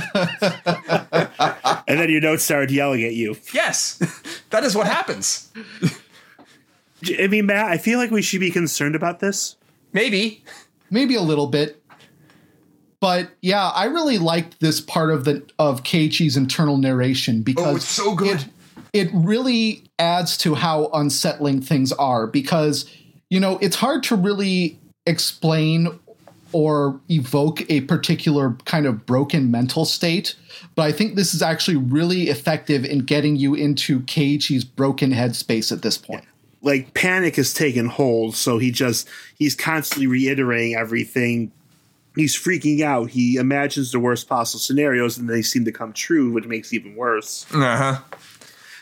And then your notes started yelling at you. Yes, that is what happens. I mean, Matt, I feel like we should be concerned about this. Maybe a little bit. But yeah, I really liked this part of Keiichi's internal narration because it's so good. It really adds to how unsettling things are because, it's hard to really explain or evoke a particular kind of broken mental state. But I think this is actually really effective in getting you into Keiichi's broken headspace at this point. Panic has taken hold, so he's constantly reiterating everything. He's freaking out. He imagines the worst possible scenarios, and they seem to come true, which makes it even worse. Uh-huh.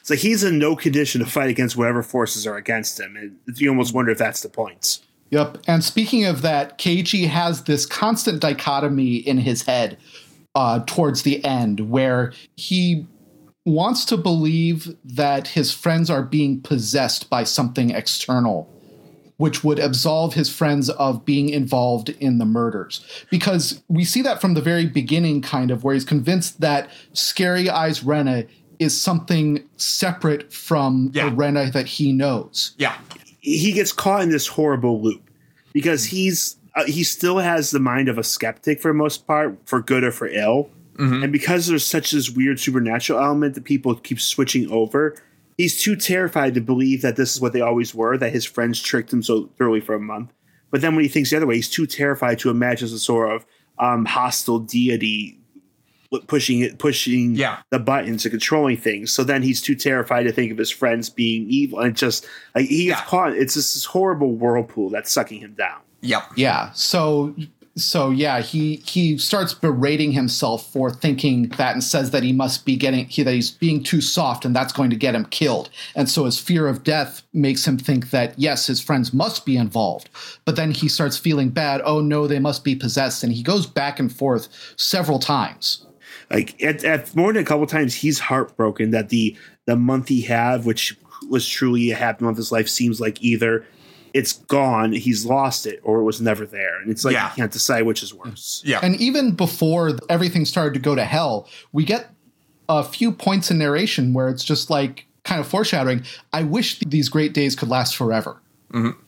It's like he's in no condition to fight against whatever forces are against him. And you almost wonder if that's the point. Yep. And speaking of that, Keiichi has this constant dichotomy in his head towards the end where he wants to believe that his friends are being possessed by something external, which would absolve his friends of being involved in the murders. Because we see that from the very beginning, kind of, where he's convinced that Scary Eyes Rena is something separate from the Rena that he knows. Yeah. He gets caught in this horrible loop because he still has the mind of a skeptic for the most part, for good or for ill. Mm-hmm. And because there's such this weird supernatural element that people keep switching over, he's too terrified to believe that this is what they always were, that his friends tricked him so thoroughly for a month. But then when he thinks the other way, he's too terrified to imagine some sort of hostile deity pushing the buttons and controlling things. So then he's too terrified to think of his friends being evil. And just like he gets caught. It's just this horrible whirlpool that's sucking him down. Yep. Yeah. So he starts berating himself for thinking that and says that that he's being too soft and that's going to get him killed. And so his fear of death makes him think that, yes, his friends must be involved. But then he starts feeling bad. Oh, no, they must be possessed. And he goes back and forth several times. Like at more than a couple times, he's heartbroken that the month he had, which was truly a happy month of his life, seems like either it's gone, he's lost it, or it was never there. And it's like you can't decide which is worse. Yeah. And even before everything started to go to hell, we get a few points in narration where it's just like kind of foreshadowing, I wish these great days could last forever. Mm-hmm.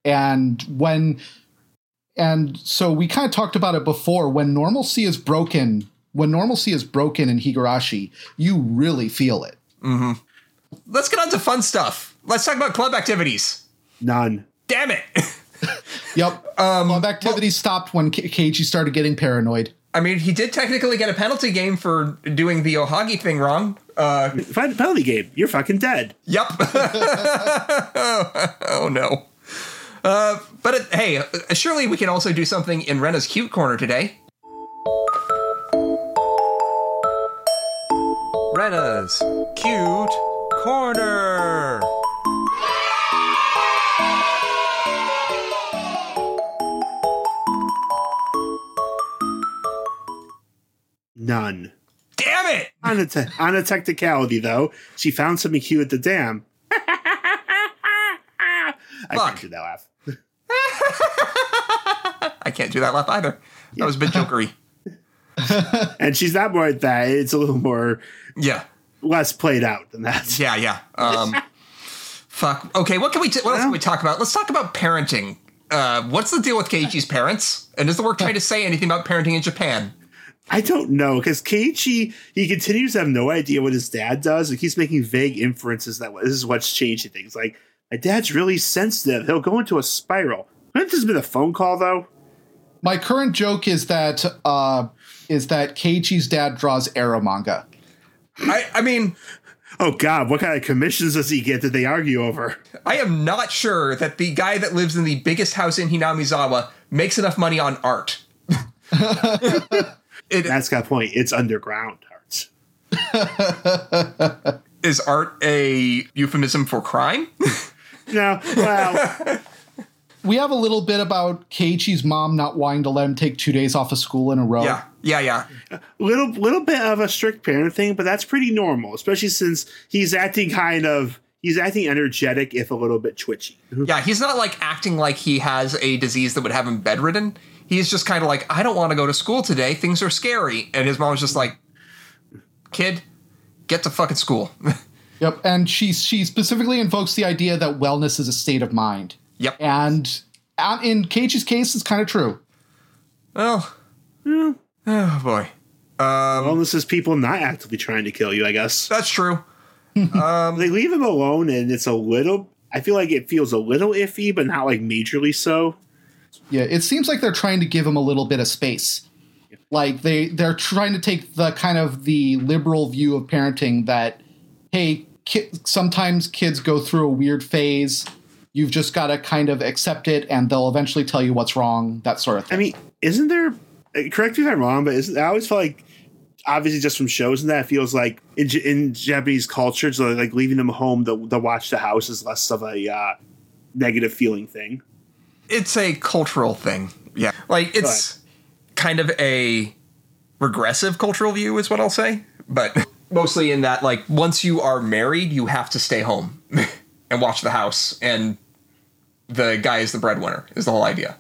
And so we kind of talked about it before. When normalcy is broken in Higurashi, you really feel it. Mm-hmm. Let's get on to fun stuff. Let's talk about club activities. None. Damn it. Yep. Club activities stopped when Keiichi started getting paranoid. I mean, he did technically get a penalty game for doing the Ohagi thing wrong. Penalty game. You're fucking dead. Yep. Oh, no. But hey, surely we can also do something in Rena's cute corner today. Rena's Cute Corner. None. Damn it! On a technicality, though, she found something cute at the dam. I can't do that laugh. I can't do that laugh either. That was a bit jokery. And she's not more like that. It's a little more... less played out than that. Yeah. Fuck. Okay, what else can we talk about? Let's talk about parenting. What's the deal with Keiichi's parents? And is the work trying to say anything about parenting in Japan? I don't know, because Keiichi, he continues to have no idea what his dad does, and he's making vague inferences that this is what's changing things. Like, my dad's really sensitive. He'll go into a spiral. Couldn't this have been a phone call, though? My current joke is that Keiichi's dad draws Arrow manga. I mean... Oh, God, what kind of commissions does he get that they argue over? I am not sure that the guy that lives in the biggest house in Hinamizawa makes enough money on art. That's got a point. It's underground art. Is art a euphemism for crime? No, well... We have a little bit about Keiichi's mom not wanting to let him take 2 days off of school in a row. Yeah. Little bit of a strict parent thing, but that's pretty normal, especially since he's acting energetic, if a little bit twitchy. Yeah, he's not like acting like he has a disease that would have him bedridden. He's just kind of like, I don't want to go to school today. Things are scary. And his mom's just like, kid, get to fucking school. Yep. And she specifically invokes the idea that wellness is a state of mind. Yep. And in Keiichi's case, it's kind of true. Well, oh boy. Wellness is people not actively trying to kill you, I guess. That's true. They leave him alone, and it's I feel like it feels a little iffy, but not like majorly so. Yeah, it seems like they're trying to give him a little bit of space. Like they're trying to take the kind of the liberal view of parenting that, hey, sometimes kids go through a weird phase. You've just got to kind of accept it, and they'll eventually tell you what's wrong, that sort of thing. I mean, isn't there, correct me if I'm wrong, but I always felt like obviously just from shows and that, it feels like in Japanese culture, so like leaving them home to watch the house is less of a negative feeling thing. It's a cultural thing. Yeah. Like, it's kind of a regressive cultural view is what I'll say. But mostly in that, like, once you are married, you have to stay home and watch the house. And the guy is the breadwinner, is the whole idea.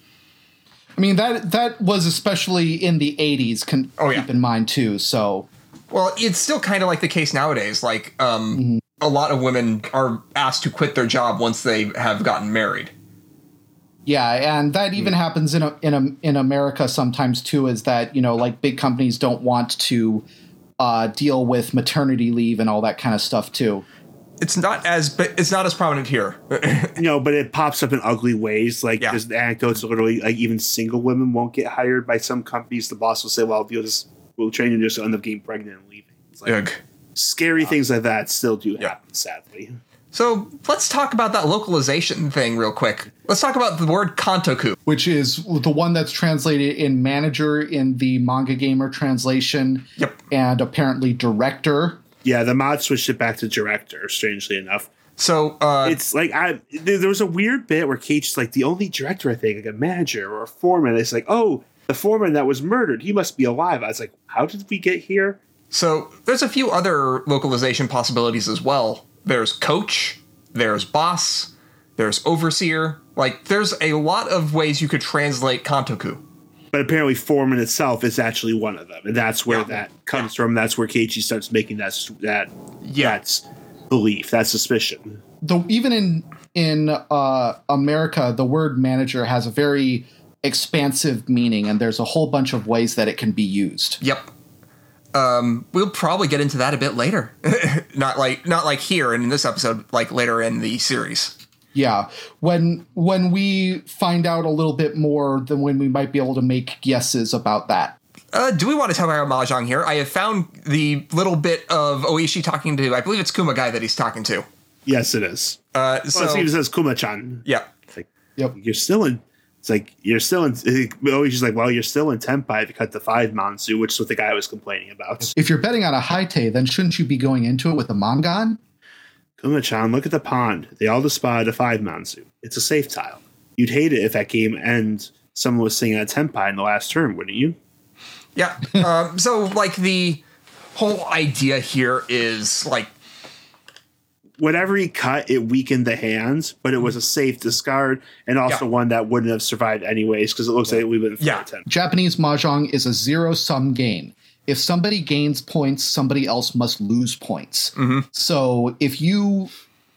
I mean, that was especially in the 80s, keep in mind, too. So, well, it's still kind of like the case nowadays. Like, a lot of women are asked to quit their job once they have gotten married. Yeah, and that even happens in America sometimes too. Is that, you know, like big companies don't want to deal with maternity leave and all that kind of stuff too. It's not as prominent here. No, but it pops up in ugly ways. Like there's anecdotes literally like even single women won't get hired by some companies. The boss will say, "Well, we'll train you, just end up getting pregnant and leaving." It's like scary things like that still do happen, sadly. So let's talk about that localization thing real quick. Let's talk about the word kantoku, which is the one that's translated in manager in the Manga Gamer translation. Yep. And apparently director. Yeah, the mod switched it back to director, strangely enough. So it's like there was a weird bit where Keiichi's like the only director, I think, like a manager or a foreman. It's like, oh, the foreman that was murdered, he must be alive. I was like, how did we get here? So there's a few other localization possibilities as well. There's coach, there's boss, there's overseer. Like, there's a lot of ways you could translate kantoku. But apparently foreman itself is actually one of them. And that's where that comes from. That's where Keiichi starts making that belief, that suspicion. Even in America, the word manager has a very expansive meaning, and there's a whole bunch of ways that it can be used. Yep. We'll probably get into that a bit later. not like here and in this episode, like later in the series. Yeah. When we find out a little bit more, then when we might be able to make guesses about that. Do we want to talk about Mahjong here? I have found the little bit of Oishi talking to, I believe it's Kumagai that he's talking to. Yes, it is. So it says Kuma-chan. Yeah. It's like, you're still in. It's like, you're still in. Oishi's like, well, you're still in Tenpai if you cut the 5 Mansu, which is what the guy was complaining about. If you're betting on a Haite, then shouldn't you be going into it with a Mangan? Kuma-chan, look at the pond. They all just spotted a 5 Mansu. It's a safe tile. You'd hate it if that game and someone was singing a Tenpai in the last term, wouldn't you? Yeah. So, like, the whole idea here is, like, whatever he cut, it weakened the hands, but it was a safe discard and also one that wouldn't have survived anyways because it looks like we would have failed 10. Japanese Mahjong is a zero-sum game. If somebody gains points, somebody else must lose points. Mm-hmm. So if you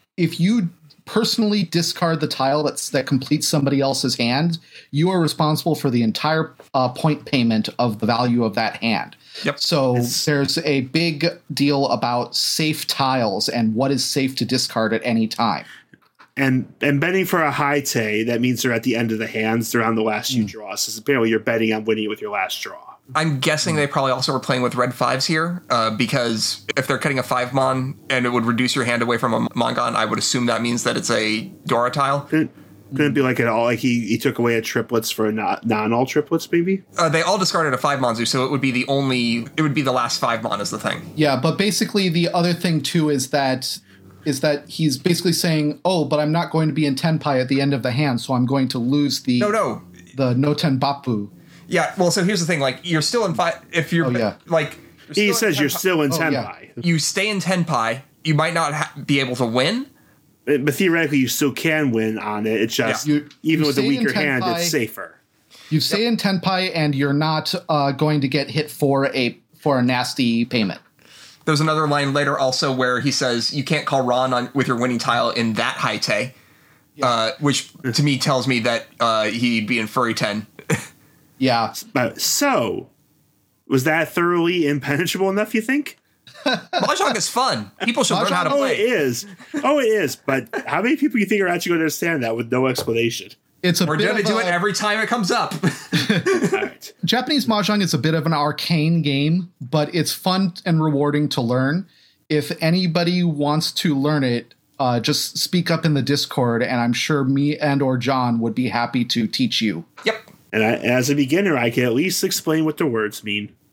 personally discard the tile that completes somebody else's hand, you are responsible for the entire point payment of the value of that hand. Yep. So there's a big deal about safe tiles and what is safe to discard at any time. And betting for a Haite, that means they're at the end of the hands. They're on the last few draws. So apparently you're betting on winning with your last draw. I'm guessing they probably also were playing with red 5s here because if they're cutting a 5-mon and it would reduce your hand away from a Mangan, I would assume that means that it's a Dora tile. Couldn't be like at all. Like he took away a triplets for a non-all triplets, maybe? They all discarded a 5-manzu, so it would be the last 5-mon is the thing. Yeah, but basically the other thing too is that he's basically saying, oh, but I'm not going to be in Tenpai at the end of the hand, so I'm going to lose the Noten Bappu. Yeah, well, so here's the thing, like, you're still in 5, if you're, like... He says you're still in Tenpai. Yeah. You stay in Tenpai, you might not be able to win. But theoretically, you still can win on it. It's just, even with a weaker hand, it's safer. You stay in Tenpai, and you're not going to get hit for a nasty payment. There's another line later also where he says you can't call Ron with your winning tile in that Haite, which to me tells me that he'd be in Furry 10. Yeah. So, was that thoroughly impenetrable enough, you think? Mahjong is fun. People should learn how to play. Oh, it is. But how many people do you think are actually going to understand that with no explanation? We're going to do it every time it comes up. All right. Japanese Mahjong is a bit of an arcane game, but it's fun and rewarding to learn. If anybody wants to learn it, just speak up in the Discord, and I'm sure me and or John would be happy to teach you. Yep. And as a beginner, I can at least explain what the words mean.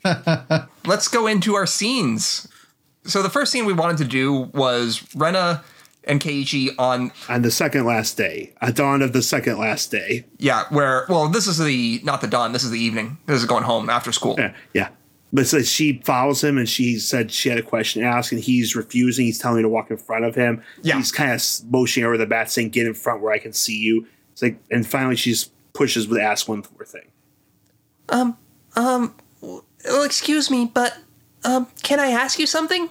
Let's go into our scenes. So the first scene we wanted to do was Rena and Keiichi on the second last day, at dawn of the second last day. Yeah, this is not the dawn, this is the evening. This is going home after school. Yeah. But so she follows him and she said she had a question to ask and he's refusing. He's telling her to walk in front of him. Yeah. He's kind of motioning over the bat saying, get in front where I can see you. It's like, and finally she just pushes with ask one more thing. Well, excuse me, but, can I ask you something?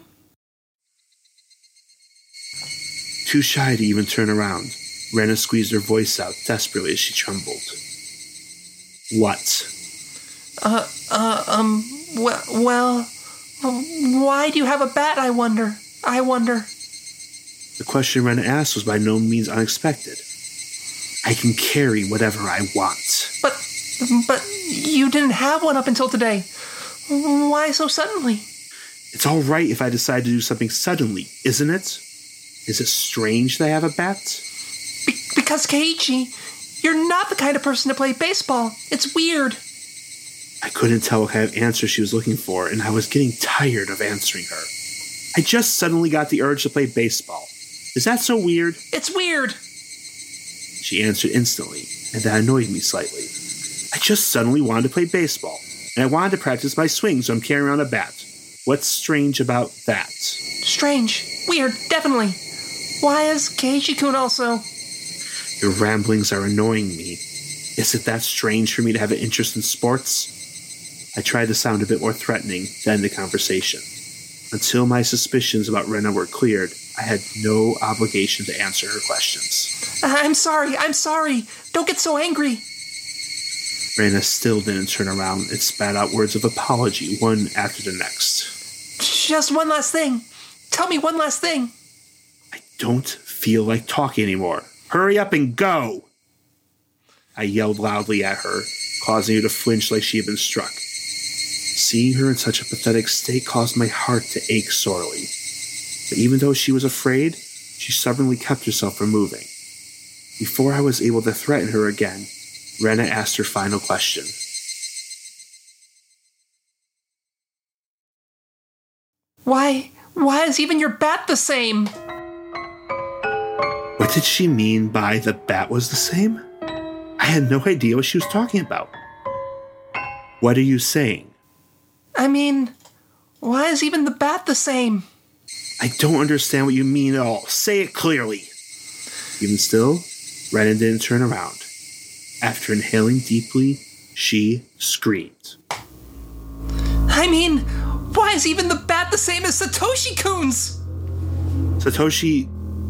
Too shy to even turn around, Rena squeezed her voice out desperately as she trembled. What? Well, why do you have a bat, I wonder? The question Rena asked was by no means unexpected. I can carry whatever I want. But you didn't have one up until today. Why so suddenly? It's all right if I decide to do something suddenly, isn't it? Is it strange that I have a bat? Because, Keiichi, you're not the kind of person to play baseball. It's weird. I couldn't tell what kind of answer she was looking for, and I was getting tired of answering her. I just suddenly got the urge to play baseball. Is that so weird? It's weird. She answered instantly, and that annoyed me slightly. I just suddenly wanted to play baseball, and I wanted to practice my swing, so I'm carrying around a bat. What's strange about that? Strange. Weird. Definitely. Why is Keiichi-kun also? Your ramblings are annoying me. Is it that strange for me to have an interest in sports? I tried to sound a bit more threatening to end the conversation. Until my suspicions about Rena were cleared, I had no obligation to answer her questions. I'm sorry. Don't get so angry. Rena still didn't turn around and spat out words of apology one after the next. Just one last thing. Tell me one last thing. I don't feel like talking anymore. Hurry up and go! I yelled loudly at her, causing her to flinch like she had been struck. Seeing her in such a pathetic state caused my heart to ache sorely. But even though she was afraid, she stubbornly kept herself from moving. Before I was able to threaten her again, Rena asked her final question. Why is even your bat the same? What did she mean by the bat was the same? I had no idea what she was talking about. What are you saying? I mean, why is even the bat the same? I don't understand what you mean at all. Say it clearly. Even still, Rena didn't turn around. After inhaling deeply, she screamed. I mean, why is even the bat the same as Satoshi-kun's? Satoshi...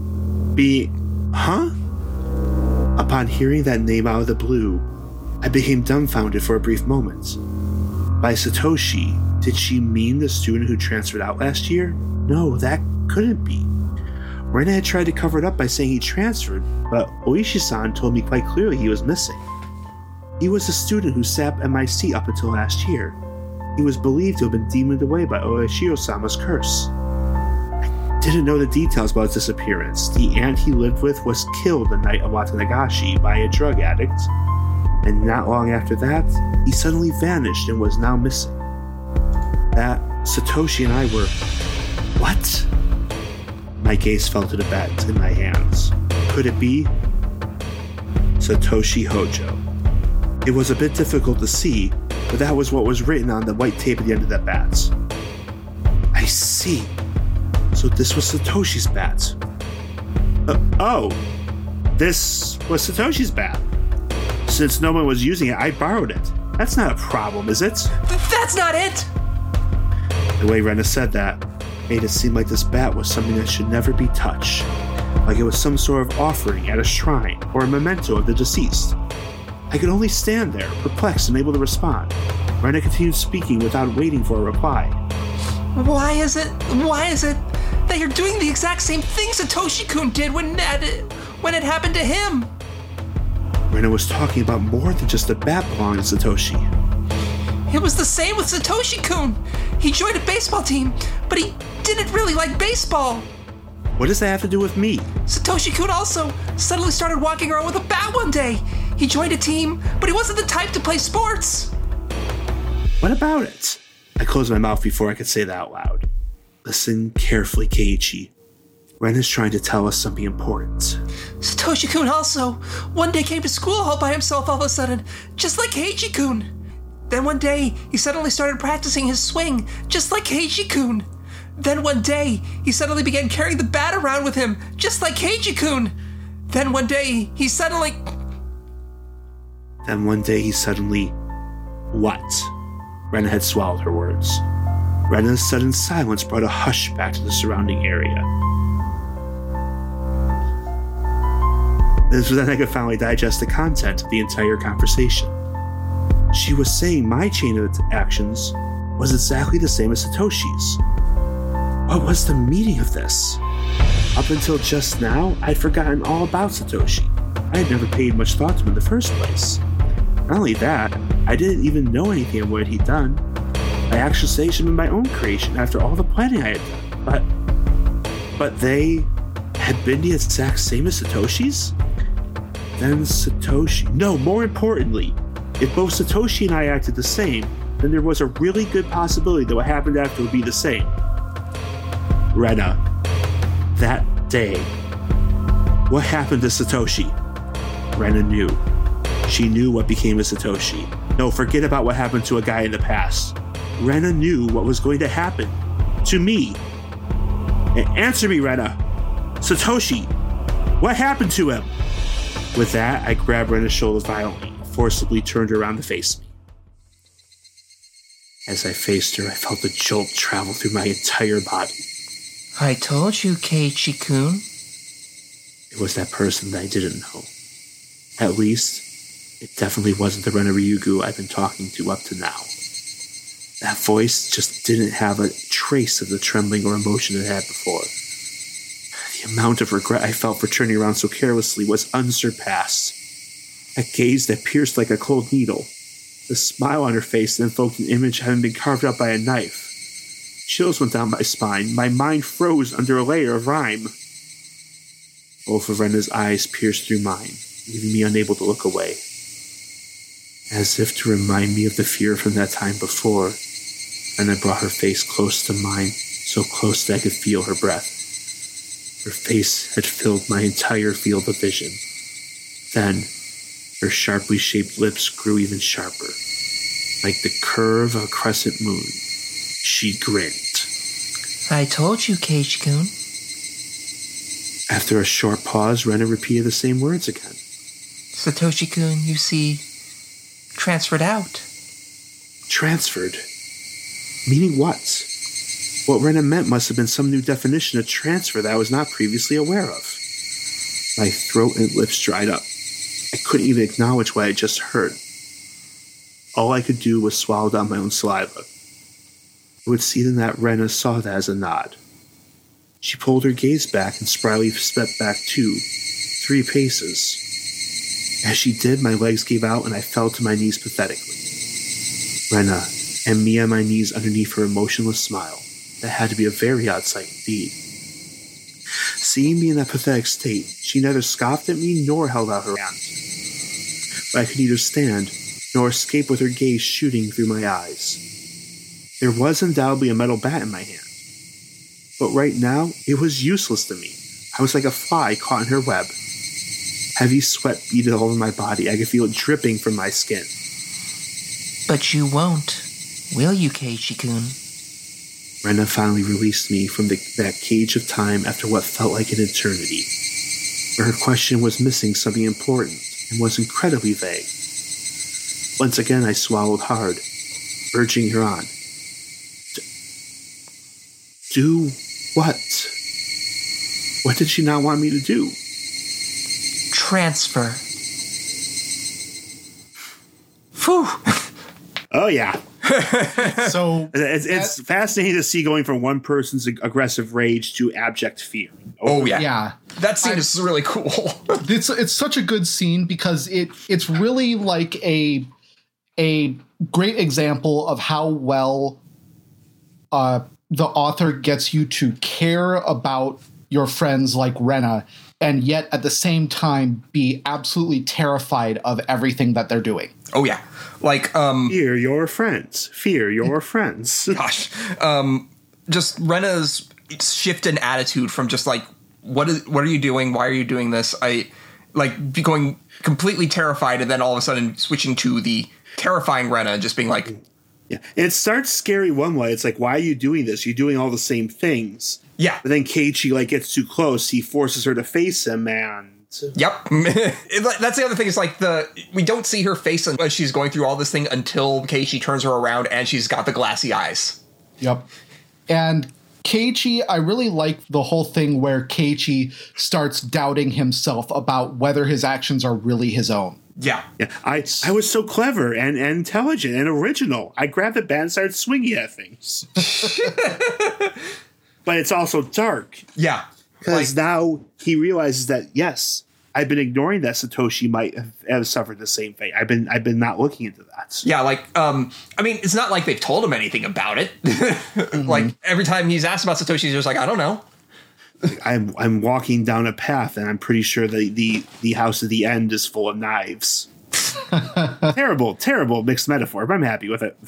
Huh? Upon hearing that name out of the blue, I became dumbfounded for a brief moment. By Satoshi, did she mean the student who transferred out last year? No, that couldn't be. Rena had tried to cover it up by saying he transferred, but Oishi-san told me quite clearly he was missing. He was a student who sat at my seat up until last year. He was believed to have been demoned away by Oishiro-sama's curse. I didn't know the details about his disappearance. The aunt he lived with was killed the night of Watanagashi by a drug addict, and not long after that, he suddenly vanished and was now missing. That Satoshi and I were... What? My gaze fell to the bat in my hands. Could it be? Satoshi Hojo. It was a bit difficult to see, but that was what was written on the white tape at the end of that bat. I see. So this was Satoshi's bat. This was Satoshi's bat. Since no one was using it, I borrowed it. That's not a problem, is it? That's not it! The way Rena said that made it seem like this bat was something that should never be touched. Like it was some sort of offering at a shrine or a memento of the deceased. I could only stand there, perplexed and able to respond. Rena continued speaking without waiting for a reply. Why is it that you're doing the exact same thing Satoshi-kun did when it happened to him? Rena was talking about more than just a bat belonging to Satoshi. It was the same with Satoshi-kun. He joined a baseball team, but he didn't really like baseball. What does that have to do with me? Satoshi-kun also suddenly started walking around with a bat one day. He joined a team, but he wasn't the type to play sports. What about it? I closed my mouth before I could say that out loud. Listen carefully, Keiichi. Ren is trying to tell us something important. Satoshi-kun also one day came to school all by himself all of a sudden, just like Keiichi-kun. Then one day, he suddenly started practicing his swing, just like Keiichi-kun. Then one day, he suddenly began carrying the bat around with him, just like Keiichi-kun. Then one day, he suddenly... What? Rena had swallowed her words. Rena's sudden silence brought a hush back to the surrounding area. This was when I could finally digest the content of the entire conversation. She was saying my chain of actions was exactly the same as Satoshi's. What was the meaning of this? Up until just now, I'd forgotten all about Satoshi. I had never paid much thought to him in the first place. Not only that, I didn't even know anything of what he'd done. My actualization of my own creation after all the planning I had done. But they had been the exact same as Satoshi's? Then Satoshi... No, more importantly, if both Satoshi and I acted the same, then there was a really good possibility that what happened after would be the same. Rena, that day, what happened to Satoshi? Rena knew. She knew what became of Satoshi. No, forget about what happened to a guy in the past. Rena knew what was going to happen. To me. And answer me, Rena. Satoshi, what happened to him? With that, I grabbed Rena's shoulder violently, forcibly turned her around to face me. As I faced her, I felt a jolt travel through my entire body. I told you, Keiichi-kun. It was that person that I didn't know. At least, it definitely wasn't the Rena Ryugu I've been talking to up to now. That voice just didn't have a trace of the trembling or emotion it had before. The amount of regret I felt for turning around so carelessly was unsurpassed. A gaze that pierced like a cold needle. The smile on her face that invoked an image having been carved out by a knife. Chills went down my spine. My mind froze under a layer of rime. Both of Rena's eyes pierced through mine, leaving me unable to look away. As if to remind me of the fear from that time before, Rena brought her face close to mine, so close that I could feel her breath. Her face had filled my entire field of vision. Then, her sharply shaped lips grew even sharper. Like the curve of a crescent moon, she grinned. I told you, Keiichi-kun. After a short pause, Rena repeated the same words again. Satoshi-kun, you see, transferred out. Transferred? Meaning what? What Rena meant must have been some new definition of transfer that I was not previously aware of. My throat and lips dried up. I couldn't even acknowledge what I had just heard. All I could do was swallow down my own saliva. It would seem that Rena saw that as a nod. She pulled her gaze back and spryly stepped back 2-3 paces. As she did, my legs gave out and I fell to my knees pathetically. Rena, and me on my knees underneath her emotionless smile. That had to be a very odd sight indeed. Seeing me in that pathetic state, she neither scoffed at me nor held out her hand. But I could neither stand nor escape with her gaze shooting through my eyes. There was undoubtedly a metal bat in my hand. But right now, it was useless to me. I was like a fly caught in her web. Heavy sweat beaded all over my body. I could feel it dripping from my skin. But you won't, will you, Keiichi-kun? Rena finally released me from that cage of time after what felt like an eternity. But her question was missing something important and was incredibly vague. Once again, I swallowed hard, urging her on. Do what? What did she not want me to do? Transfer. Phew. Oh, yeah. So it's fascinating to see going from one person's aggressive rage to abject fear. Oh yeah, yeah. That scene is really cool. It's such a good scene because it's really like a great example of how well the author gets you to care about your friends like Rena, and yet at the same time be absolutely terrified of everything that they're doing. Oh, yeah. Like, fear your friends. Fear your friends. Gosh. Just Rena's shift in attitude from just like, what are you doing? Why are you doing this? Going completely terrified and then all of a sudden switching to the terrifying Rena and just being like... Yeah, and it starts scary one way. It's like, why are you doing this? You're doing all the same things. Yeah. But then Keiichi gets too close. He forces her to face him, and... Yep. That's the other thing. Is like we don't see her face as she's going through all this thing until Keiichi turns her around and she's got the glassy eyes. Yep. And Keiichi, I really like the whole thing where Keiichi starts doubting himself about whether his actions are really his own. Yeah. I was so clever and intelligent and original. I grabbed the bat and started swinging at things. But it's also dark. Yeah. Because now he realizes that, yes, I've been ignoring that Satoshi might have suffered the same fate. I've been not looking into that. Yeah, I mean, it's not like they've told him anything about it. Like, every time he's asked about Satoshi, he's just like, I don't know. I'm walking down a path, and I'm pretty sure the house at the end is full of knives. Terrible mixed metaphor, but I'm happy with it.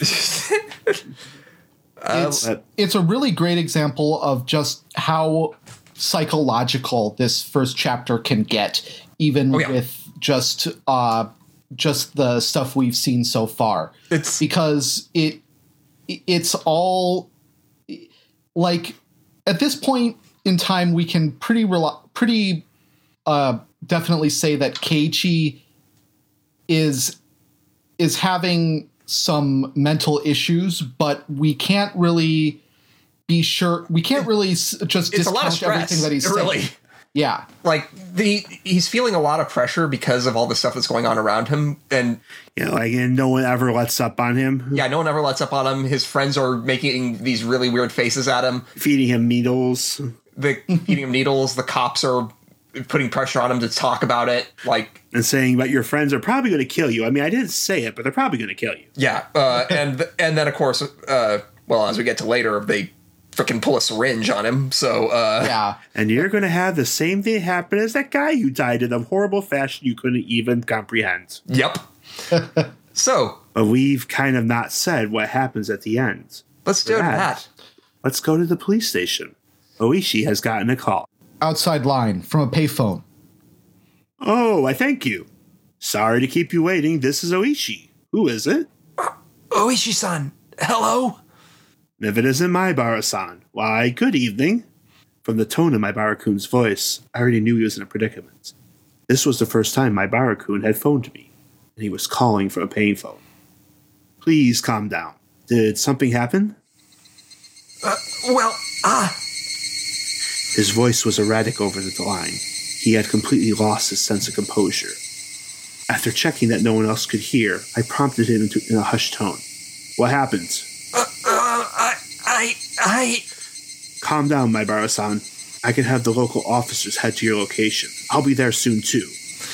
It's a really great example of just how psychological this first chapter can get, even with just the stuff we've seen so far. Because it's all like, at this point in time, we can pretty definitely say that Keiichi is having some mental issues, but we can't really be sure. We can't really just discount everything that he's saying. Yeah. Like, he's feeling a lot of pressure because of all the stuff that's going on around him. And and no one ever lets up on him. Yeah, no one ever lets up on him. His friends are making these really weird faces at him. Feeding him needles. The cops are putting pressure on him to talk about it. And saying, but your friends are probably going to kill you. I mean, I didn't say it, but they're probably going to kill you. Yeah. And then, of course, as we get to later, they freaking pull a syringe on him. So, yeah. And you're going to have the same thing happen as that guy who died in a horrible fashion you couldn't even comprehend. Yep. So. But we've kind of not said what happens at the end. Let's do that. Let's go to the police station. Oishi has gotten a call. Outside line from a payphone. Oh, I thank you. Sorry to keep you waiting. This is Oishi. Who is it? Oishi-san. Hello? If it isn't Maibara-san, why, good evening. From the tone of Maibara-kun's voice, I already knew he was in a predicament. This was the first time Maibara-kun had phoned me, and he was calling from a payphone. Please calm down. Did something happen? His voice was erratic over the line. He had completely lost his sense of composure. After checking that no one else could hear, I prompted him in a hushed tone. What happened? Calm down, Maibara-san. I can have the local officers head to your location. I'll be there soon, too.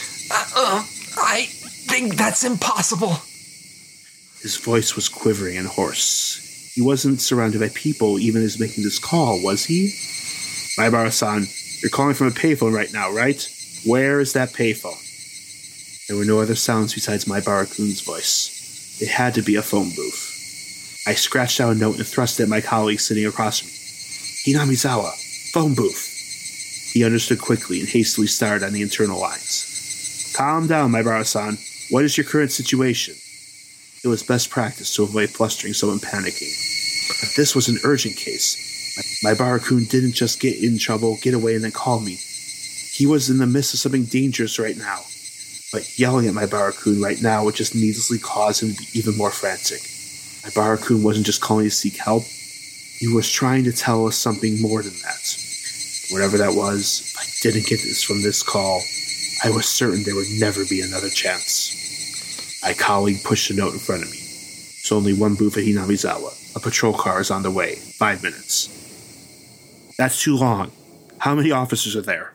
I think that's impossible. His voice was quivering and hoarse. He wasn't surrounded by people even as making this call, was he? Maibara-san, you're calling from a payphone right now, right? Where is that payphone? There were no other sounds besides Maibara-kun's voice. It had to be a phone booth. I scratched out a note and thrust it at my colleague sitting across from me. Hinamizawa, phone booth. He understood quickly and hastily started on the internal lines. Calm down, Maibara-san. What is your current situation? It was best practice to avoid flustering someone panicking. But this was an urgent case. Maibara-kun didn't just get in trouble, get away, and then call me. He was in the midst of something dangerous right now. But yelling at Maibara-kun right now would just needlessly cause him to be even more frantic. Maibara-kun wasn't just calling to seek help. He was trying to tell us something more than that. Whatever that was, if I didn't get this from this call, I was certain there would never be another chance. My colleague pushed a note in front of me. There's only one booth at Hinamizawa. A patrol car is on the way. 5 minutes. That's too long. How many officers are there?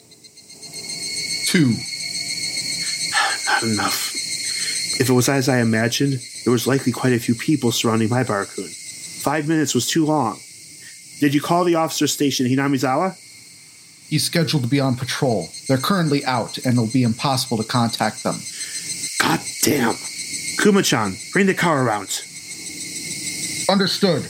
2. Not enough. If it was as I imagined, there was likely quite a few people surrounding Maibara-kun. 5 minutes was too long. Did you call the officer station at Hinamizawa? He's scheduled to be on patrol. They're currently out, and it'll be impossible to contact them. God damn. Kuma-chan, bring the car around. Understood.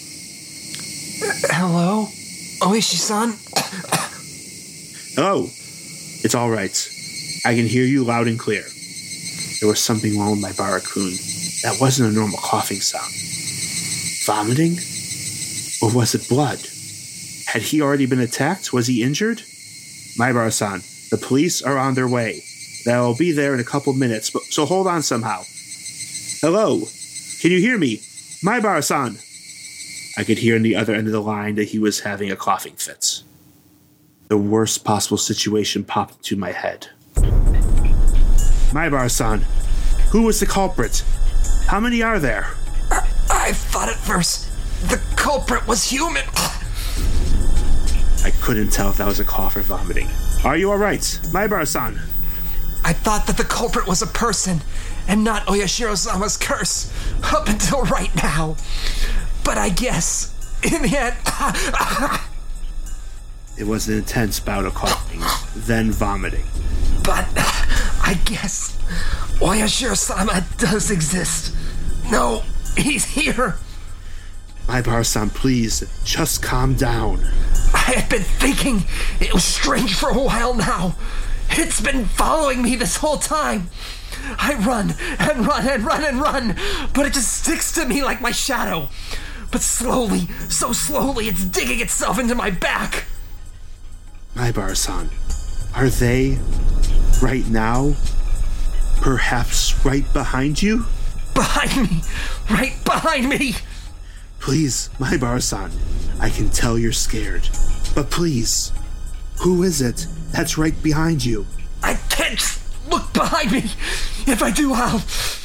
Hello? Oishi-san? Hello. It's all right. I can hear you loud and clear. There was something wrong with my Bara-kun. That wasn't a normal coughing sound. Vomiting? Or was it blood? Had he already been attacked? Was he injured? Maibara-san, the police are on their way. They'll be there in a couple minutes, so hold on somehow. Hello? Can you hear me? Maibara-san! I could hear on the other end of the line that he was having a coughing fit. The worst possible situation popped into my head. Maibara-san, who was the culprit? How many are there? I thought at first the culprit was human. I couldn't tell if that was a cough or vomiting. Are you alright, Maibara-san? I thought that the culprit was a person and not Oyashiro-sama's curse up until right now. But I guess, in the end... It was an intense bout of coughing, then vomiting. But I guess Oyashiro-sama does exist. No, he's here. Maibara-san, please, just calm down. I had been thinking it was strange for a while now. It's been following me this whole time. I run and run and run and run, but it just sticks to me like my shadow. But slowly, so slowly, it's digging itself into my back. Maibara-san, are they, right now, perhaps right behind you? Behind me! Right behind me! Please, Maibara-san, I can tell you're scared. But please, who is it that's right behind you? I can't look behind me! If I do, I'll...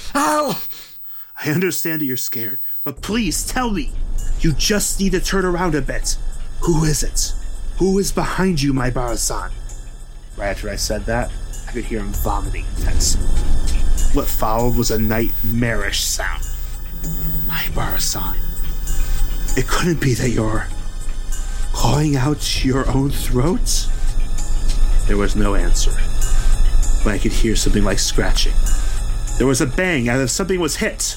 I understand that you're scared, but please tell me. You just need to turn around a bit. Who is it? Who is behind you, Maibara-san? Right after I said that, I could hear him vomiting intensely. What followed was a nightmarish sound. Maibara-san, it couldn't be that you're clawing out your own throat? There was no answer, but I could hear something like scratching. There was a bang as if something was hit.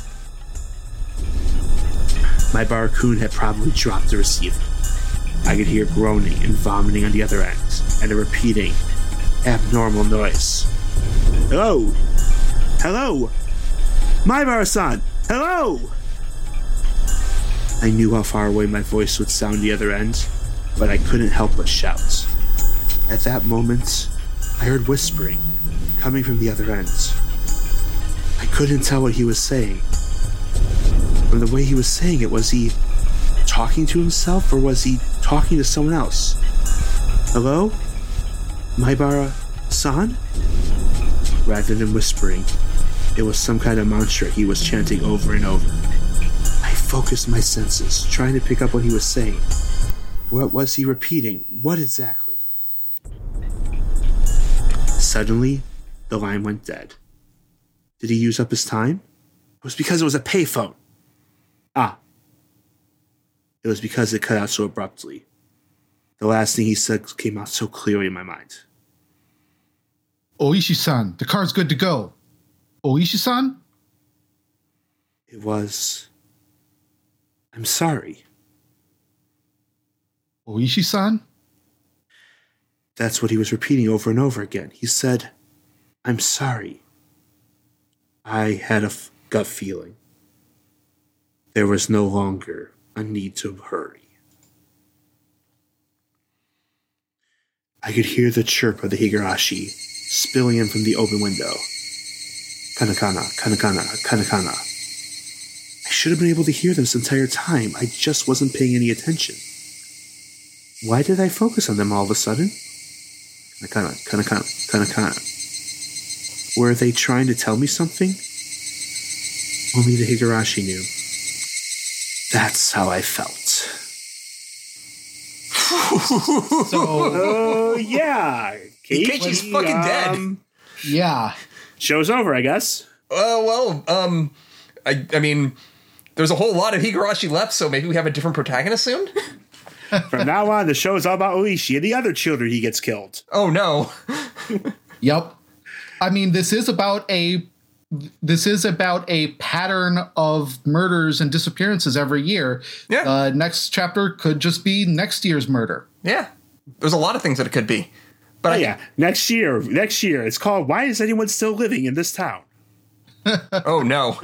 My Bara-kun had probably dropped the receiver. I could hear groaning and vomiting on the other end, and a repeating, abnormal noise. Hello? Hello? Maibara-san! Hello! I knew how far away my voice would sound the other end, but I couldn't help but shout. At that moment, I heard whispering coming from the other end. I couldn't tell what he was saying. From the way he was saying it, was he talking to himself or was he talking to someone else? Hello? Maibara-san? Rather than whispering, it was some kind of mantra he was chanting over and over. I focused my senses, trying to pick up what he was saying. What was he repeating? What exactly? Suddenly, the line went dead. Did he use up his time? It was because it was a payphone. It was because it cut out so abruptly. The last thing he said came out so clearly in my mind. Oishi-san, the car's good to go. Oishi-san? It was... I'm sorry. Oishi-san? That's what he was repeating over and over again. He said, I'm sorry. I had a gut feeling. There was no longer a need to hurry. I could hear the chirp of the higurashi spilling in from the open window. Kanakana, kanakana, kanakana. I should have been able to hear them this entire time. I just wasn't paying any attention. Why did I focus on them all of a sudden? Kanakana, kanakana, kanakana. Were they trying to tell me something? Only the higurashi knew. That's how I felt. So, yeah. Keiichi's fucking dead. Yeah. Show's over, I guess. I mean, there's a whole lot of Higurashi left, so maybe we have a different protagonist soon? From now on, the show is all about Oishi and the other children he gets killed. Oh, no. Yep. I mean, this is about a this is about a pattern of murders and disappearances every year. Yeah. Next chapter could just be next year's murder. Yeah. There's a lot of things that it could be. But next year. It's called Why Is Anyone Still Living in This Town? Oh, no.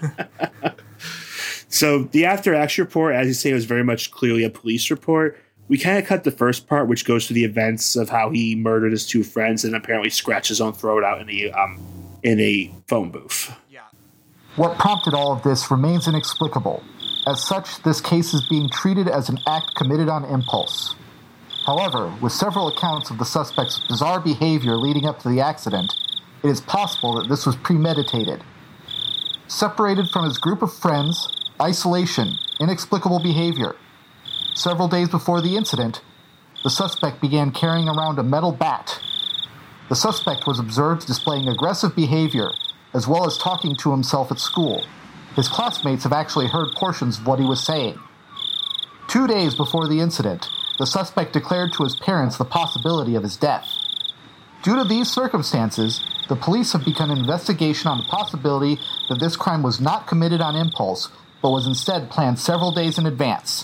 So the after action report, as you say, was very much clearly a police report. We kind of cut the first part, which goes to the events of how he murdered his two friends and apparently scratched his own throat out in a phone booth. Yeah. What prompted all of this remains inexplicable. As such, this case is being treated as an act committed on impulse. However, with several accounts of the suspect's bizarre behavior leading up to the accident, it is possible that this was premeditated. Separated from his group of friends, isolation, inexplicable behavior. Several days before the incident, the suspect began carrying around a metal bat. The suspect was observed displaying aggressive behavior, as well as talking to himself at school. His classmates have actually heard portions of what he was saying. 2 days before the incident, the suspect declared to his parents the possibility of his death. Due to these circumstances, the police have begun an investigation on the possibility that this crime was not committed on impulse, but was instead planned several days in advance.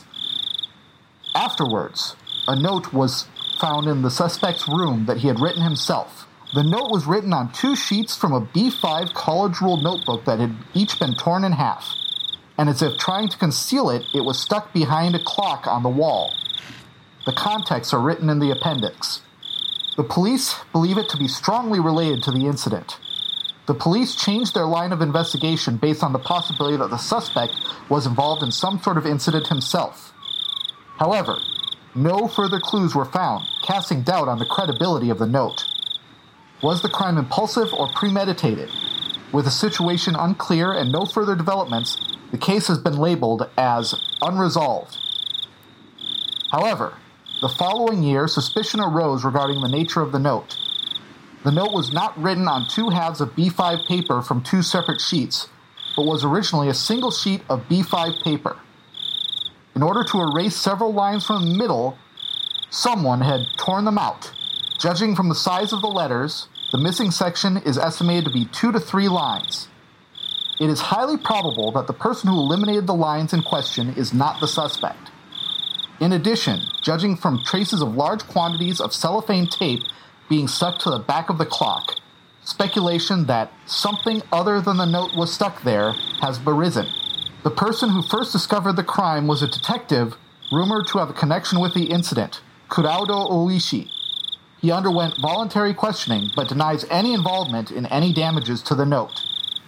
Afterwards, a note was found in the suspect's room that he had written himself. The note was written on 2 sheets from a B5 college ruled notebook that had each been torn in half, and as if trying to conceal it, it was stuck behind a clock on the wall. The contexts are written in the appendix. The police believe it to be strongly related to the incident. The police changed their line of investigation based on the possibility that the suspect was involved in some sort of incident himself. However, no further clues were found, casting doubt on the credibility of the note. Was the crime impulsive or premeditated? With the situation unclear and no further developments, the case has been labeled as unresolved. However, the following year, suspicion arose regarding the nature of the note. The note was not written on 2 halves of B5 paper from 2 separate sheets, but was originally a single sheet of B5 paper. In order to erase several lines from the middle, someone had torn them out. Judging from the size of the letters, the missing section is estimated to be 2 to 3 lines. It is highly probable that the person who eliminated the lines in question is not the suspect. In addition, judging from traces of large quantities of cellophane tape being stuck to the back of the clock, speculation that something other than the note was stuck there has arisen. The person who first discovered the crime was a detective rumored to have a connection with the incident, Kuraudo Oishi. He underwent voluntary questioning but denies any involvement in any damages to the note.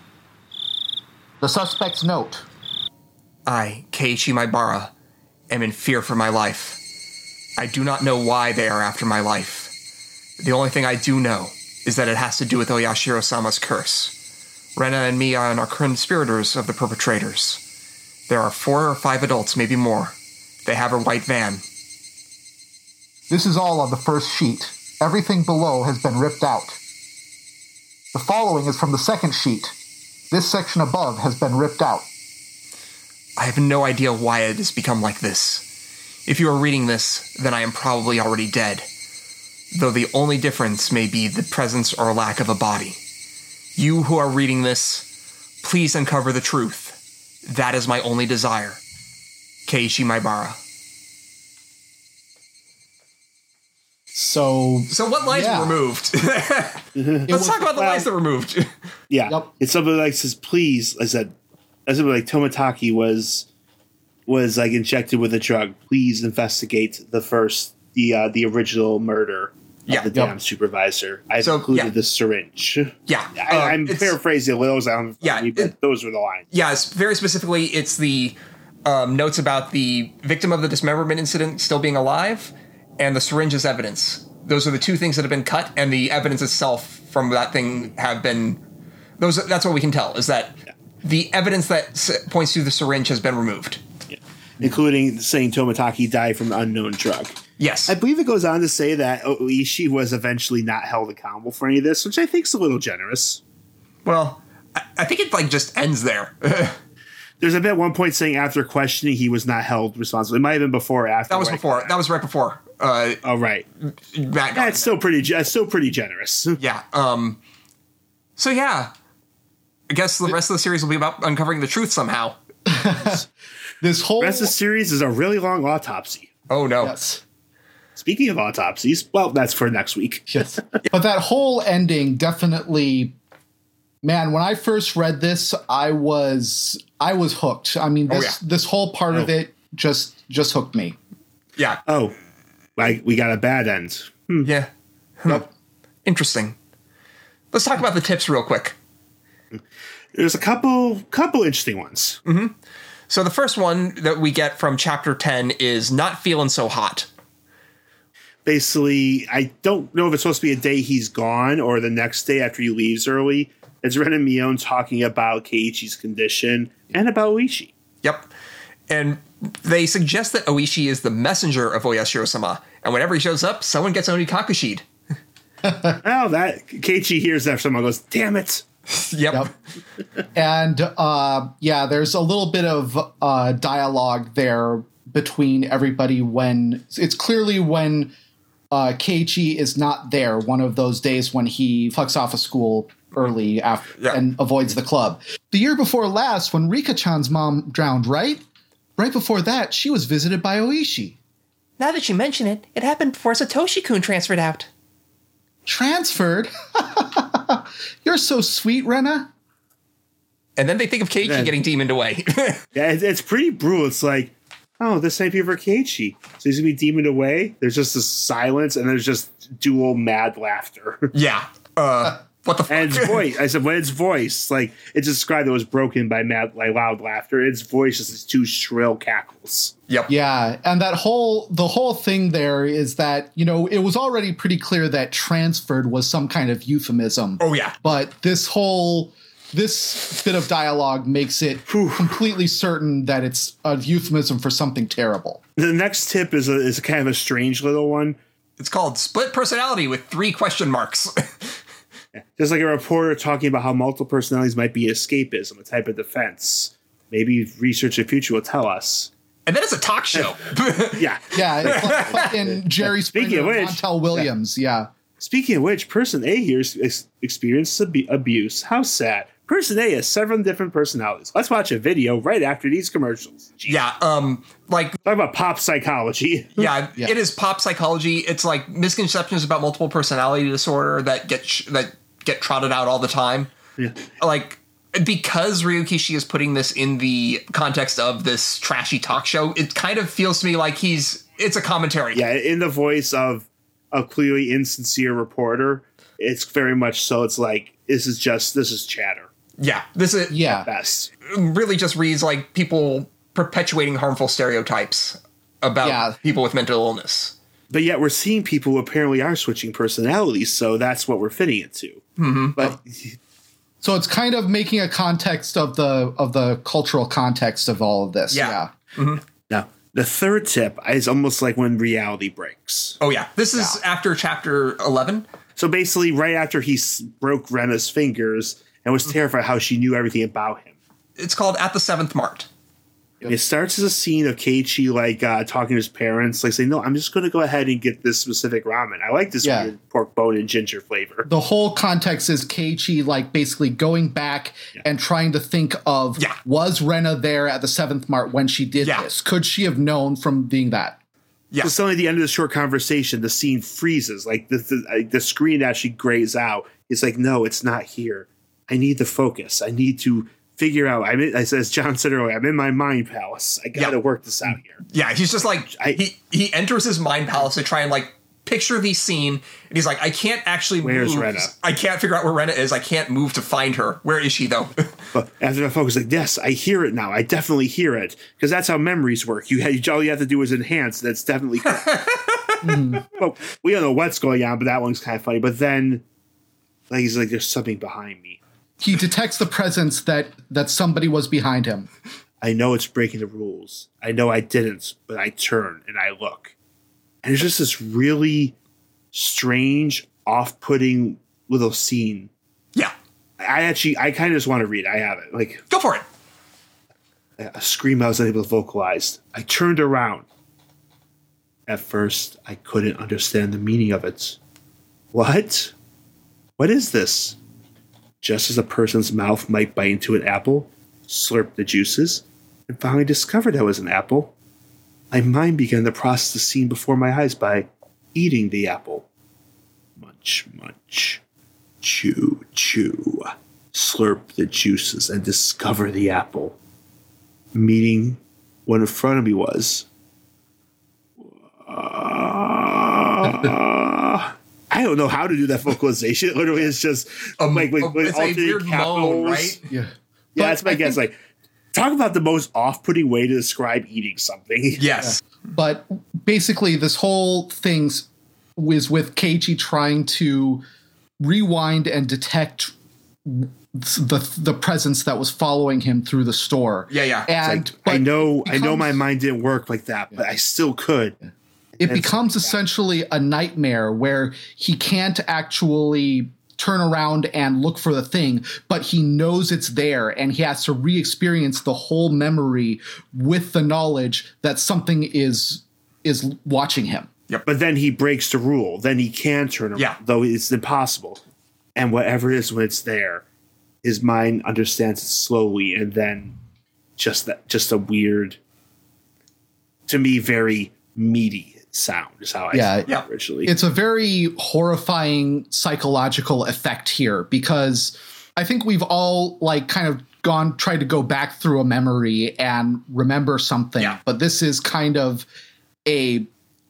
The suspect's note. I, Keiichi Maibara, am in fear for my life. I do not know why they are after my life. The only thing I do know is that it has to do with Oyashiro-sama's curse. Rena and Mian are conspirators of the perpetrators. There are 4 or 5 adults, maybe more. They have a white van. This is all on the first sheet. Everything below has been ripped out. The following is from the second sheet. This section above has been ripped out. I have no idea why it has become like this. If you are reading this, then I am probably already dead. Though the only difference may be the presence or lack of a body. You who are reading this, please uncover the truth. That is my only desire. Keiichi Maibara. So what lines were removed? Let's talk about the lines that were removed. Yeah. Yep. It's something like says, please, I said, something like Tomitaki was like injected with a drug. Please investigate the original murder of the damn supervisor. I've included the syringe. Yeah. I'm paraphrasing those but those were the lines. Yeah, very specifically, it's the notes about the victim of the dismemberment incident still being alive and the syringe as evidence. Those are the 2 things that have been cut, and the evidence itself from that thing have been... That's what we can tell, is that the evidence that points to the syringe has been removed. Yeah. Including saying Tomitaki died from an unknown drug. Yes. I believe it goes on to say that Oishi was eventually not held accountable for any of this, which I think is a little generous. Well, I think it just ends there. There's a bit at one point saying after questioning he was not held responsible. It might have been before or after. That was before. That was right before. Oh, right. That's still pretty generous. Yeah. So, yeah. I guess the rest of the series will be about uncovering the truth somehow. This whole The rest of the series is a really long autopsy. Oh, no. yes. Speaking of autopsies, well, that's for next week. Yes. But that whole ending definitely, man, when I first read this, I was hooked. I mean, this whole part of it just hooked me. Yeah. Oh, we got a bad end. Yeah. Yep. Interesting. Let's talk about the tips real quick. There's a couple interesting ones. Mm-hmm. So the first one that we get from chapter 10 is not feeling so hot. Basically, I don't know if it's supposed to be a day he's gone or the next day after he leaves early. It's Ren and Mion talking about Keiichi's condition and about Oishi. Yep. And they suggest that Oishi is the messenger of Oyashiro-sama, and whenever he shows up, someone gets Onikakushi'd. Oh, that Keiichi hears that someone goes, damn it. Yep. And there's a little bit of dialogue there between everybody when it's clearly when Keiichi is not there, one of those days when he fucks off of school early and avoids the club. The year before last, when Rika-chan's mom drowned, right? Right before that, she was visited by Oishi. Now that you mention it, it happened before Satoshi-kun transferred out. Transferred? You're so sweet, Rena. And then they think of Keiichi getting demoned away. Yeah, it's pretty brutal. It's like, oh, this might be for Keiichi. So he's going to be demoned away. There's just this silence, and there's just dual mad laughter. Yeah. What the fuck? And its voice. I said, when its voice, like, it's described it was broken by loud laughter. Its voice is these two shrill cackles. Yep. Yeah, and the whole thing there is that, you know, it was already pretty clear that transferred was some kind of euphemism. Oh, yeah. But this bit of dialogue makes it completely certain that it's a euphemism for something terrible. The next tip is a kind of a strange little one. It's called split personality with 3 question marks. Just like a reporter talking about how multiple personalities might be escapism, a type of defense. Maybe research in the future will tell us. And then it's a talk show. Yeah. Yeah, it's like fucking Jerry Springer and Montel Williams. Yeah. Speaking of which, person A here experienced abuse. How sad. Person A has 7 different personalities. Let's watch a video right after these commercials. Yeah, like... Talk about pop psychology. Yeah, it is pop psychology. It's like misconceptions about multiple personality disorder that get trotted out all the time. Yeah. Like, because Ryo Kishi is putting this in the context of this trashy talk show, it kind of feels to me like it's a commentary. Yeah, in the voice of a clearly insincere reporter, it's very much so. It's like, this is chatter. Yeah, this is Yeah. Best. really just reads like people perpetuating harmful stereotypes about people with mental illness. But yet we're seeing people who apparently are switching personalities, so that's what we're fitting it to. Mm-hmm. But So it's kind of making a context of the cultural context of all of this. Yeah. Mm-hmm. now, the third tip is almost like when reality breaks. Oh, yeah. This is after chapter 11. So basically, right after he broke Rena's fingers and was terrified how she knew everything about him. It's called At the Seventh Mart. It starts as a scene of Keiichi talking to his parents, like saying, "No, I'm just going to go ahead and get this specific ramen. I like this weird pork bone and ginger flavor." The whole context is Keiichi basically going back and trying to think of was Rena there at the 7th Mart when she did this? Could she have known from being that? Yeah. So suddenly at the end of the short conversation, the scene freezes. Like the screen actually grays out. It's like, no, it's not here. I need the focus. I need to figure out. As John said earlier, I'm in my mind palace. I got to work this out here. Yeah, he's just like, he enters his mind palace to try and picture the scene, and he's like, I can't actually move. Where's Rena? I can't figure out where Rena is. I can't move to find her. Where is she, though? But after the focus, like, yes, I hear it now. I definitely hear it. Because that's how memories work. All you have to do is enhance. That's definitely Well, we don't know what's going on, but that one's kind of funny. But then he's like, there's something behind me. He detects the presence that somebody was behind him. I know it's breaking the rules. I know I didn't, but I turn and I look. And it's just this really strange, off-putting little scene. Yeah. I kind of just want to read it. I have it. Go for it. A scream I was unable to vocalize. I turned around. At first, I couldn't understand the meaning of it. What? What is this? Just as a person's mouth might bite into an apple, slurp the juices, and finally discovered I was an apple, my mind began to process the scene before my eyes by eating the apple. Munch, munch. Chew, chew. Slurp the juices and discover the apple. Meaning what in front of me was... I don't know how to do that vocalization. Literally, it's just like with it's a weird moan, right? Yeah, that's my guess. Like, talk about the most off-putting way to describe eating something. Yes, but basically, this whole thing was with Keiichi trying to rewind and detect the presence that was following him through the store. Yeah. And like, I know my mind didn't work like that, but I still could. It becomes essentially a nightmare where he can't actually turn around and look for the thing, but he knows it's there, and he has to re-experience the whole memory with the knowledge that something is watching him. Yep. But then he breaks the rule. Then he can turn around, though it's impossible. And whatever it is, when it's there, his mind understands it slowly, and then just a weird, to me, very meaty sound is how I saw it originally. It's a very horrifying psychological effect here, because I think we've all kind of tried to go back through a memory and remember something, but this is kind of a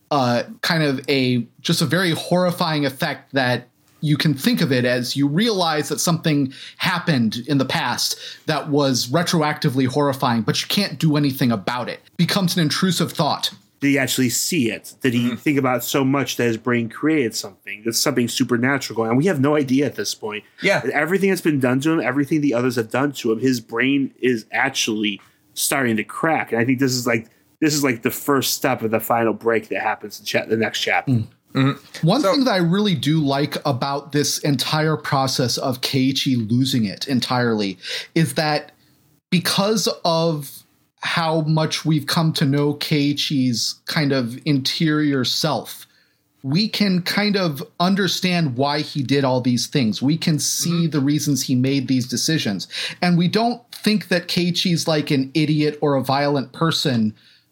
just a very horrifying effect that you can think of it as you realize that something happened in the past that was retroactively horrifying, but you can't do anything about it. It becomes an intrusive thought. Did he actually see it? Did he think about it so much that his brain created something? There's something supernatural going on. We have no idea at this point. Yeah. Everything that's been done to him, everything the others have done to him, his brain is actually starting to crack. And I think this is like the first step of the final break that happens in the next chapter. One thing that I really do like about this entire process of Keiichi losing it entirely is that because of how much we've come to know Keiichi's kind of interior self, we can kind of understand why he did all these things. We can see the reasons he made these decisions. And we don't think that Keiichi's like an idiot or a violent person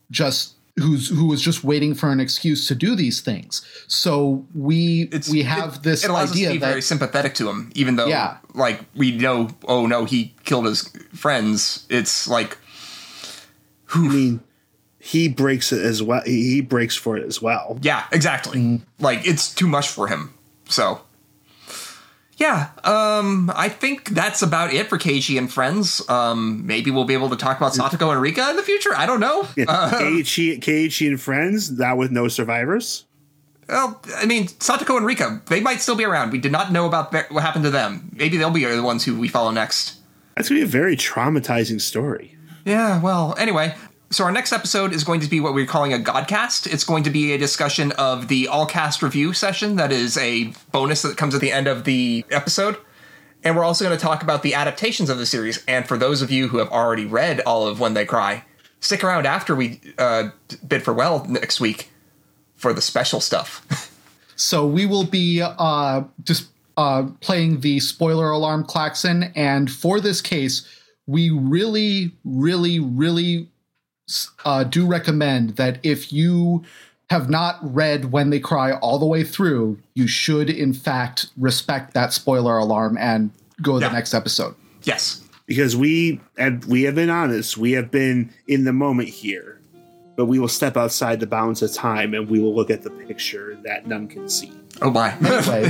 who was just waiting for an excuse to do these things. So we have this it allows idea us to be very sympathetic to him, even though we know, oh no, he killed his friends. It's like, I mean, he breaks it as well. He breaks for it as well. Yeah, exactly. Like, it's too much for him. So, yeah, I think that's about it for Keiichi and friends. Maybe we'll be able to talk about Satoko and Rika in the future. I don't know. Keiichi and friends, that with no survivors. Well, I mean, Satoko and Rika, they might still be around. We did not know about what happened to them. Maybe they'll be the ones who we follow next. That's going to be a very traumatizing story. Yeah, well, anyway, so our next episode is going to be what we're calling a Godcast. It's going to be a discussion of the all-cast review session. That is a bonus that comes at the end of the episode. And we're also going to talk about the adaptations of the series. And for those of you who have already read all of When They Cry, stick around after we bid farewell next week for the special stuff. So we will be playing the spoiler alarm klaxon. And for this case, we really, really, really do recommend that if you have not read When They Cry all the way through, you should, in fact, respect that spoiler alarm and go to the next episode. Yes. Because we have been honest. We have been in the moment here. But we will step outside the bounds of time and we will look at the picture that none can see. Oh, my. Anyway.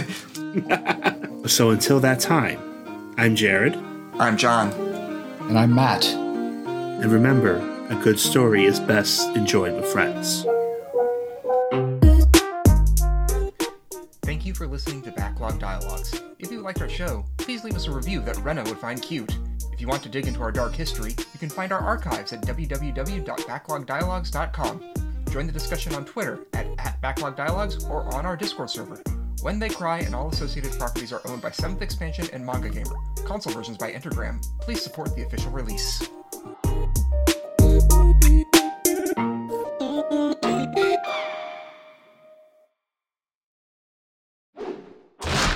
So until that time, I'm Jared. I'm John. And I'm Matt. And remember, a good story is best enjoyed with friends. Thank you for listening to Backlog Dialogues. If you liked our show, please leave us a review that Rena would find cute. If you want to dig into our dark history, you can find our archives at www.backlogdialogues.com. Join the discussion on Twitter at @BacklogDialogues or on our Discord server. When They Cry and all associated properties are owned by 7th Expansion and Manga Gamer. Console versions by Entergram. Please support the official release.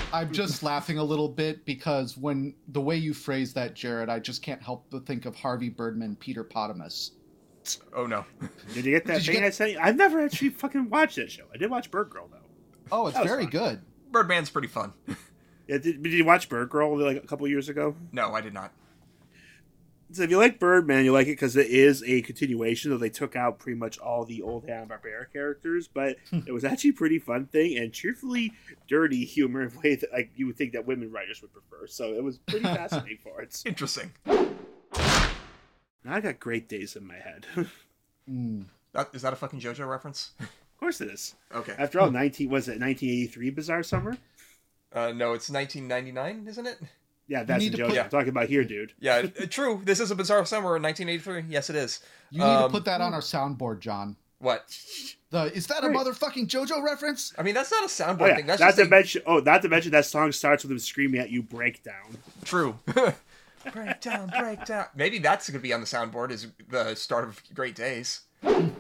I'm just laughing a little bit because when the way you phrase that, Jared, I just can't help but think of Harvey Birdman, Peter Potamus. Oh no! Did you get that thing I sent you? I've never actually fucking watched that show. I did watch Bird Girl though. Oh, it's very good. Birdman's pretty fun. Yeah, did you watch Bird Girl like a couple years ago? No, I did not. So if you like Birdman, you like it because it is a continuation, though they took out pretty much all the old Hanna-Barbera characters, but it was actually a pretty fun thing and cheerfully dirty humor in a way that like you would think that women writers would prefer. So it was pretty fascinating for it. Interesting. Now I got Great Days in my head. Is that a fucking JoJo reference? Of course it is. Okay. After all, 1983 Bizarre Summer? No, it's 1999, isn't it? Yeah, that's a JoJo I'm talking about here, dude. Yeah, true. This is a Bizarre Summer in 1983. Yes, it is. You need to put that on our soundboard, John. What? Is that a motherfucking JoJo reference? I mean, that's not a soundboard thing. That's not to mention that song starts with him screaming at you, "Breakdown." True. Breakdown, breakdown. Maybe that's going to be on the soundboard. Is the start of Great Days.